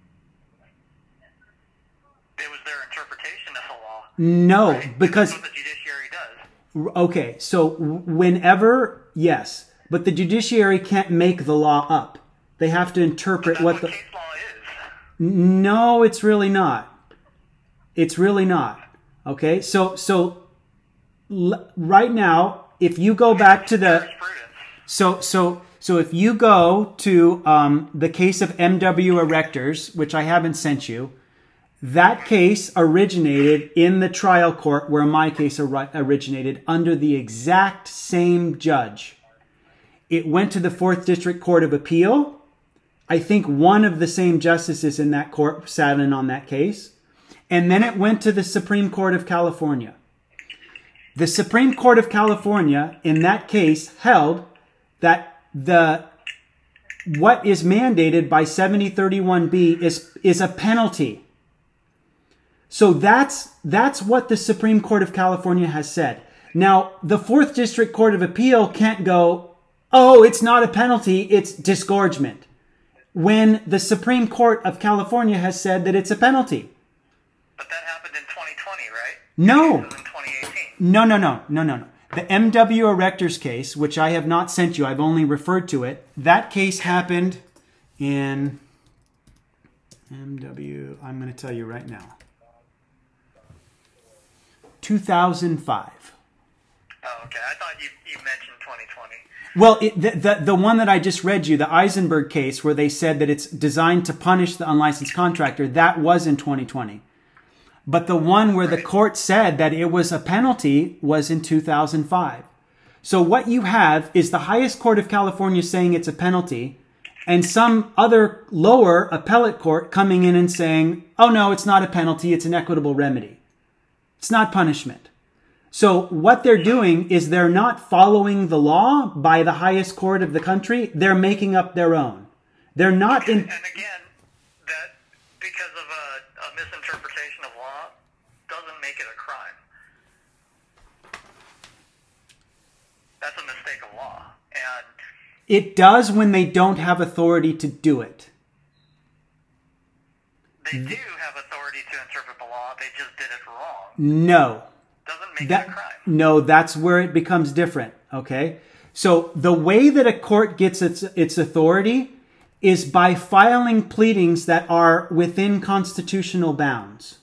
It was their interpretation of the law. No, right? because... That's what the judiciary does. Okay, so whenever, yes, but the judiciary can't make the law up. They have to interpret But that's what, what the... case law is. No, it's really not. It's really not. Okay, so so l- right now, if you go back to the... So so so if you go to um, the case of M W Erectors, which I haven't sent you, that case originated in the trial court where my case or- originated under the exact same judge. It went to the fourth District Court of Appeal. I think one of the same justices in that court sat in on that case. And then it went to the Supreme Court of California. The Supreme Court of California, in that case, held that the what is mandated by seventy thirty-one B is, is a penalty. So that's that's what the Supreme Court of California has said. Now, the fourth District Court of Appeal can't go, oh, it's not a penalty, it's disgorgement, when the Supreme Court of California has said that it's a penalty. But that happened in twenty twenty, right? No. This was in twenty eighteen. No, no, no, no, no, no. The M W Erectors case, which I have not sent you, I've only referred to it. That case happened in M W, I'm going to tell you right now. two thousand five. Oh, okay. I thought you, you mentioned twenty twenty. Well, it, the, the the one that I just read you, the Eisenberg case, where they said that it's designed to punish the unlicensed contractor, that was in twenty twenty. But the one where the court said that it was a penalty was in two thousand five. So what you have is the highest court of California saying it's a penalty, and some other lower appellate court coming in and saying, oh no, it's not a penalty, it's an equitable remedy. It's not punishment. So what they're doing is they're not following the law by the highest court of the country. They're making up their own. They're not in... And again, that because of a, a misinterpretation of law doesn't make it a crime. That's a mistake of law. And it does when they don't have authority to do it. they do have authority to interpret the law, they just did it wrong. No. Doesn't make that, it a crime. No, that's where it becomes different. Okay. So the way that a court gets its, its authority is by filing pleadings that are within constitutional bounds.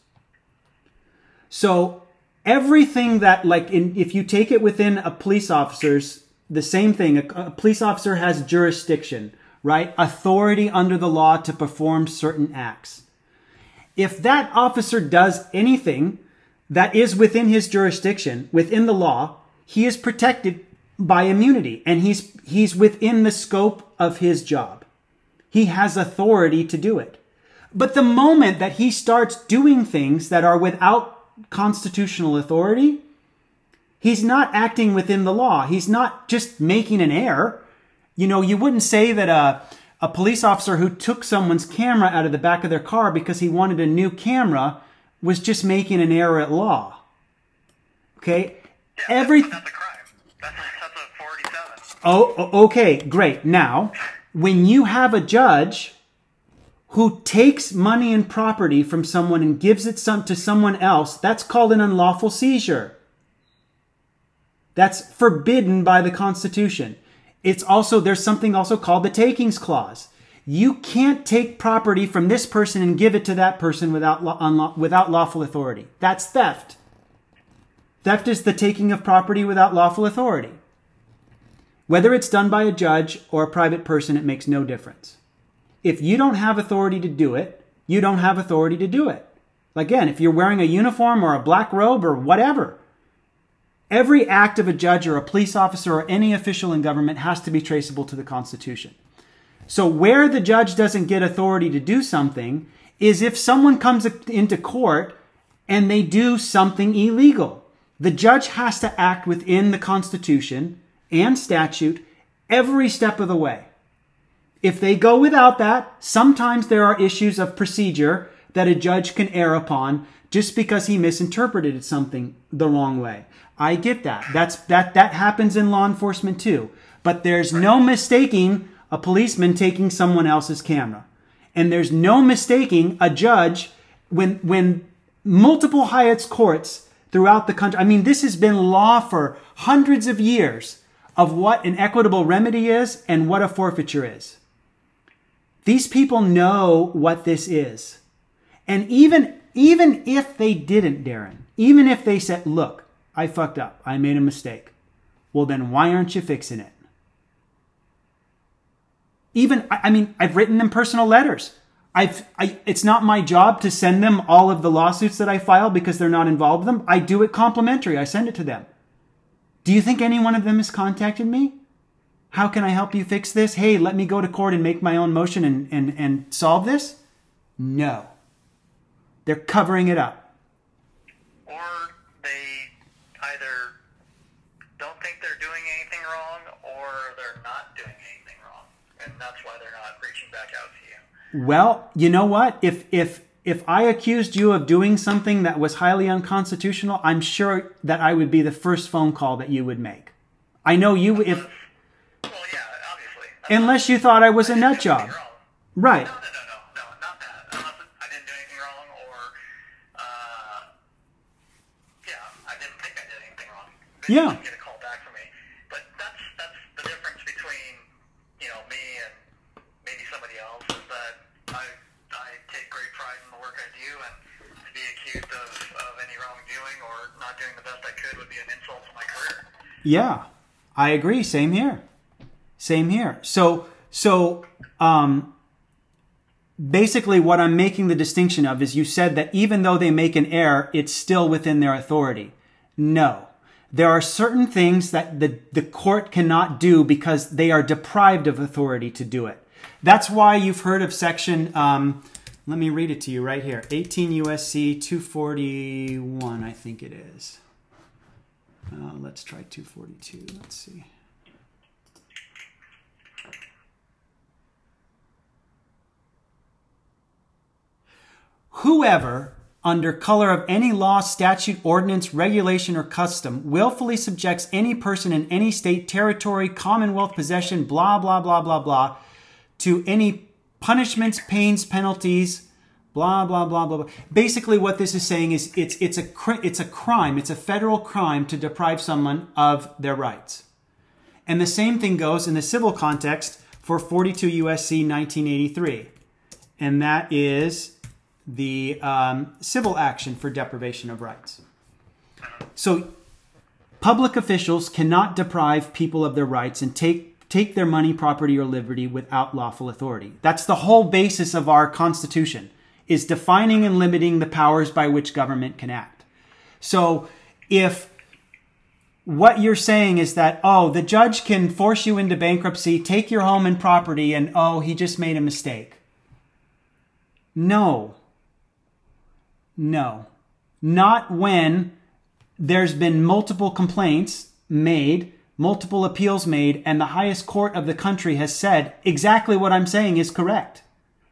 So everything that, like, in, if you take it within a police officer's, the same thing, a, a police officer has jurisdiction, right? Authority under the law to perform certain acts. If that officer does anything that is within his jurisdiction, within the law, he is protected by immunity, and he's he's within the scope of his job. He has authority to do it. But the moment that he starts doing things that are without constitutional authority, he's not acting within the law. He's not just making an error. You know, you wouldn't say that a, a police officer who took someone's camera out of the back of their car because he wanted a new camera was just making an error at law. Okay? Yeah, Every that's, that's a crime. That's, that's a forty-seven. Oh, okay, great. Now, when you have a judge who takes money and property from someone and gives it some to someone else, that's called an unlawful seizure. That's forbidden by the Constitution. It's also, there's something also called the takings clause. You can't take property from this person and give it to that person without unlaw, without lawful authority. That's theft. Theft is the taking of property without lawful authority. Whether it's done by a judge or a private person, it makes no difference. If you don't have authority to do it, you don't have authority to do it. Again, if you're wearing a uniform or a black robe or whatever, every act of a judge or a police officer or any official in government has to be traceable to the Constitution. So where the judge doesn't get authority to do something is if someone comes into court and they do something illegal. The judge has to act within the Constitution and statute every step of the way. If they go without that, sometimes there are issues of procedure that a judge can err upon just because he misinterpreted something the wrong way. I get that. That's that that happens in law enforcement too. But there's no mistaking a policeman taking someone else's camera. And there's no mistaking a judge when when multiple Hyatt's courts throughout the country. I mean, this has been law for hundreds of years of what an equitable remedy is and what a forfeiture is. These people know what this is. And even, even if they didn't, Darren, even if they said, look, I fucked up, I made a mistake. Well, then why aren't you fixing it? Even, I mean, I've written them personal letters. I've, I, it's not my job to send them all of the lawsuits that I file because they're not involved in them. I do it complimentary. I send it to them. Do you think any one of them has contacted me? How can I help you fix this? Hey, let me go to court and make my own motion and, and, and solve this? No. They're covering it up. Or they either don't think they're doing anything wrong or they're not doing anything wrong. And that's why they're not reaching back out to you. Well, you know what? If if if I accused you of doing something that was highly unconstitutional, I'm sure that I would be the first phone call that you would make. I know you if Well, yeah, obviously. Unless you thought I was a nut job. Right. No, no, no, no, no, not that. Unless I didn't do anything wrong or, uh, yeah, I didn't think I did anything wrong. Maybe Yeah. you get a call back from me. But that's, that's the difference between, you know, me and maybe somebody else is that I, I take great pride in the work I do, and to be accused of, of any wrongdoing or not doing the best I could would be an insult to my career. Yeah, I agree. Same here. Same here. So, so, um, basically what I'm making the distinction of is you said that even though they make an error, it's still within their authority. No. There are certain things that the, the court cannot do because they are deprived of authority to do it. That's why you've heard of section, um, let me read it to you right here. eighteen U S C two forty-one, I think it is. Uh, let's try two forty-two. Let's see. Whoever, under color of any law, statute, ordinance, regulation, or custom, willfully subjects any person in any state, territory, commonwealth, possession, blah, blah, blah, blah, blah, to any punishments, pains, penalties, Blah, blah, blah, blah, blah. Basically, what this is saying is it's, it's, a, it's a crime. It's a federal crime to deprive someone of their rights. And the same thing goes in the civil context for forty-two U S C nineteen eighty-three. And that is the um, civil action for deprivation of rights. So public officials cannot deprive people of their rights and take, take their money, property, or liberty without lawful authority. That's the whole basis of our Constitution, is defining and limiting the powers by which government can act. So if what you're saying is that, oh, the judge can force you into bankruptcy, take your home and property, and oh, he just made a mistake. No. No. Not when there's been multiple complaints made, multiple appeals made, and the highest court of the country has said exactly what I'm saying is correct.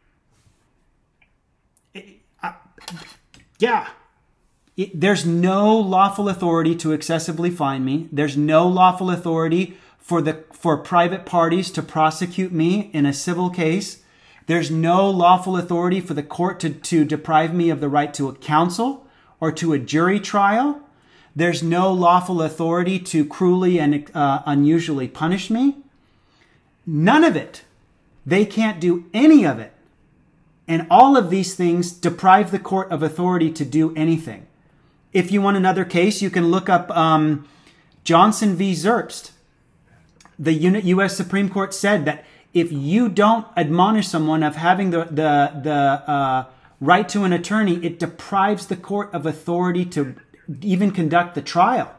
I, yeah. It, there's no lawful authority to excessively fine me. There's no lawful authority for the for private parties to prosecute me in a civil case. There's no lawful authority for the court to, to deprive me of the right to a counsel or to a jury trial. There's no lawful authority to cruelly and uh, unusually punish me. None of it. They can't do any of it. And all of these things deprive the court of authority to do anything. If you want another case, you can look up um, Johnson v. Zerbst. The U S Supreme Court said that if you don't admonish someone of having the the the uh, right to an attorney, it deprives the court of authority to even conduct the trial.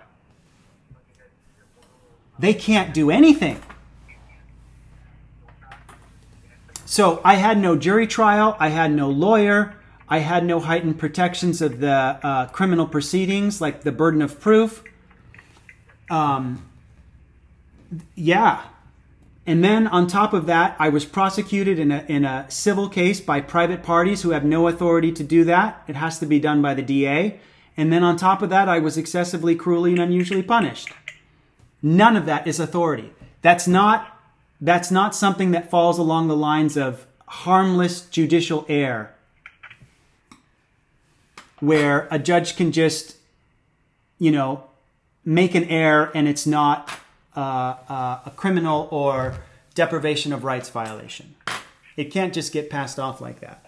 They can't do anything. So I had no jury trial. I had no lawyer. I had no heightened protections of the uh, criminal proceedings, like the burden of proof. Um, yeah. And then on top of that, I was prosecuted in a, in a civil case by private parties who have no authority to do that. It has to be done by the D A. And then on top of that, I was excessively, cruelly, and unusually punished. None of that is authority. That's not, that's not something that falls along the lines of harmless judicial error, where a judge can just, you know, make an error and it's not uh, uh, a criminal or deprivation of rights violation. It can't just get passed off like that.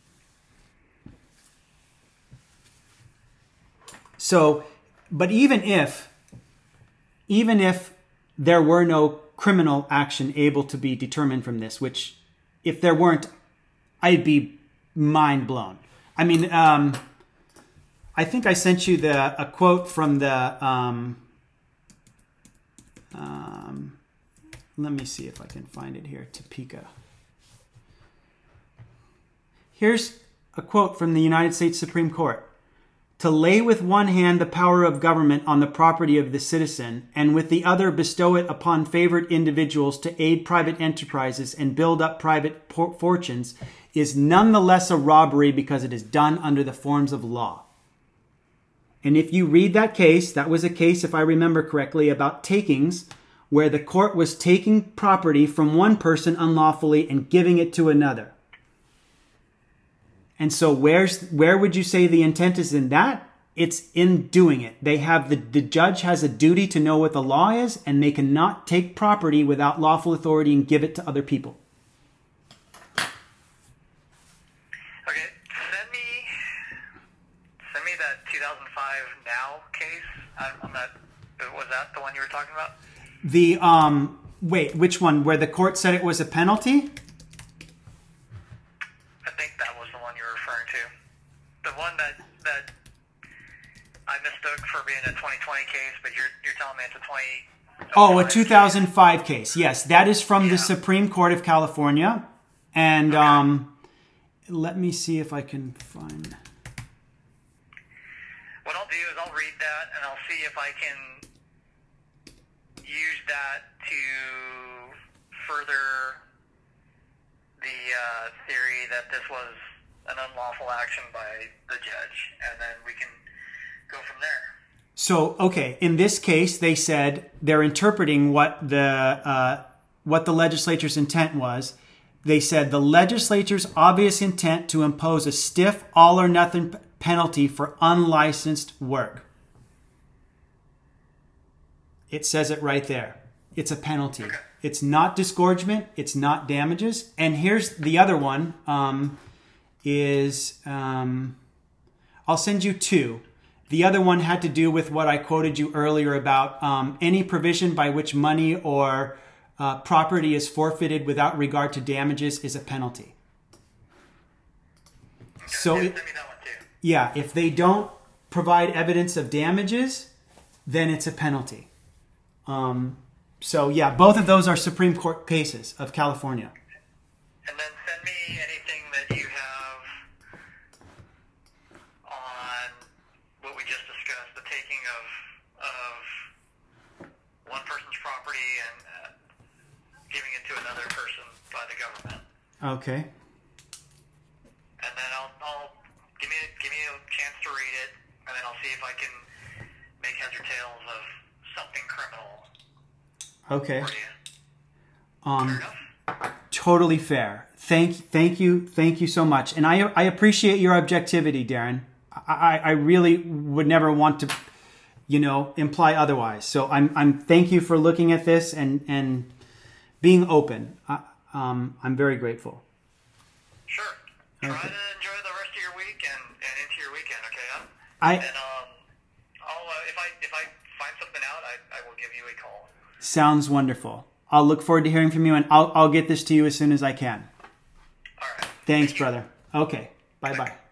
So, but even if, even if there were no criminal action able to be determined from this, which if there weren't, I'd be mind blown. I mean, um, I think I sent you the a quote from the, um, um, let me see if I can find it here, Topeka. Here's a quote from the United States Supreme Court. To lay with one hand the power of government on the property of the citizen, and with the other bestow it upon favored individuals to aid private enterprises and build up private por- fortunes, is nonetheless a robbery because it is done under the forms of law. And if you read that case, that was a case, if I remember correctly, about takings, where the court was taking property from one person unlawfully and giving it to another. And so where's where would you say the intent is in that? It's in doing it. They have the, the judge has a duty to know what the law is, and they cannot take property without lawful authority and give it to other people. Okay, send me send me that two thousand five Now case. I'm not, was that the one you were talking about? The um wait, which one? Where the court said it was a penalty? The one that that I mistook for being a twenty twenty case, but you're you're telling me it's a twenty. Oh, a two thousand five case. Yes, that is from yeah. the Supreme Court of California, and okay. um, let me see if I can find. What I'll do is I'll read that and I'll see if I can use that to further the uh, theory that this was an unlawful action by the judge, and then we can go from there. So, okay, in this case, they said they're interpreting what the uh, what the legislature's intent was. they said the legislature's obvious intent to impose a stiff all or nothing penalty for unlicensed work. It says it right there. It's a penalty. Okay. It's not disgorgement. It's not damages. And here's the other one um, is, um, I'll send you two. The other one had to do with what I quoted you earlier about um, any provision by which money or uh, property is forfeited without regard to damages is a penalty. Okay. So, Yeah, it, send me that one too. yeah, if they don't provide evidence of damages, then it's a penalty. Um, so, yeah, both of those are Supreme Court cases of California. And then send me anything that you have on what we just discussed, the taking of of one person's property and uh, giving it to another person by the government. Okay. And then I'll, I'll give me give me a chance to read it, and then I'll see if I can make heads or tails of something criminal Okay. for you. Um, Fair enough? totally fair. Thank, thank you, thank you so much, and I, I appreciate your objectivity, Darren. I, I really would never want to, you know, imply otherwise. So I'm, I'm. Thank you for looking at this and and being open. I, um, I'm very grateful. Sure. Try Okay. to enjoy the rest of your week and, and into your weekend, okay? Huh? I And um, I'll uh, if I if I find something out, I, I will give you a call. sounds wonderful. I'll look forward to hearing from you, and I'll I'll get this to you as soon as I can. All right. Thanks, Thank you. brother. Okay. Bye bye.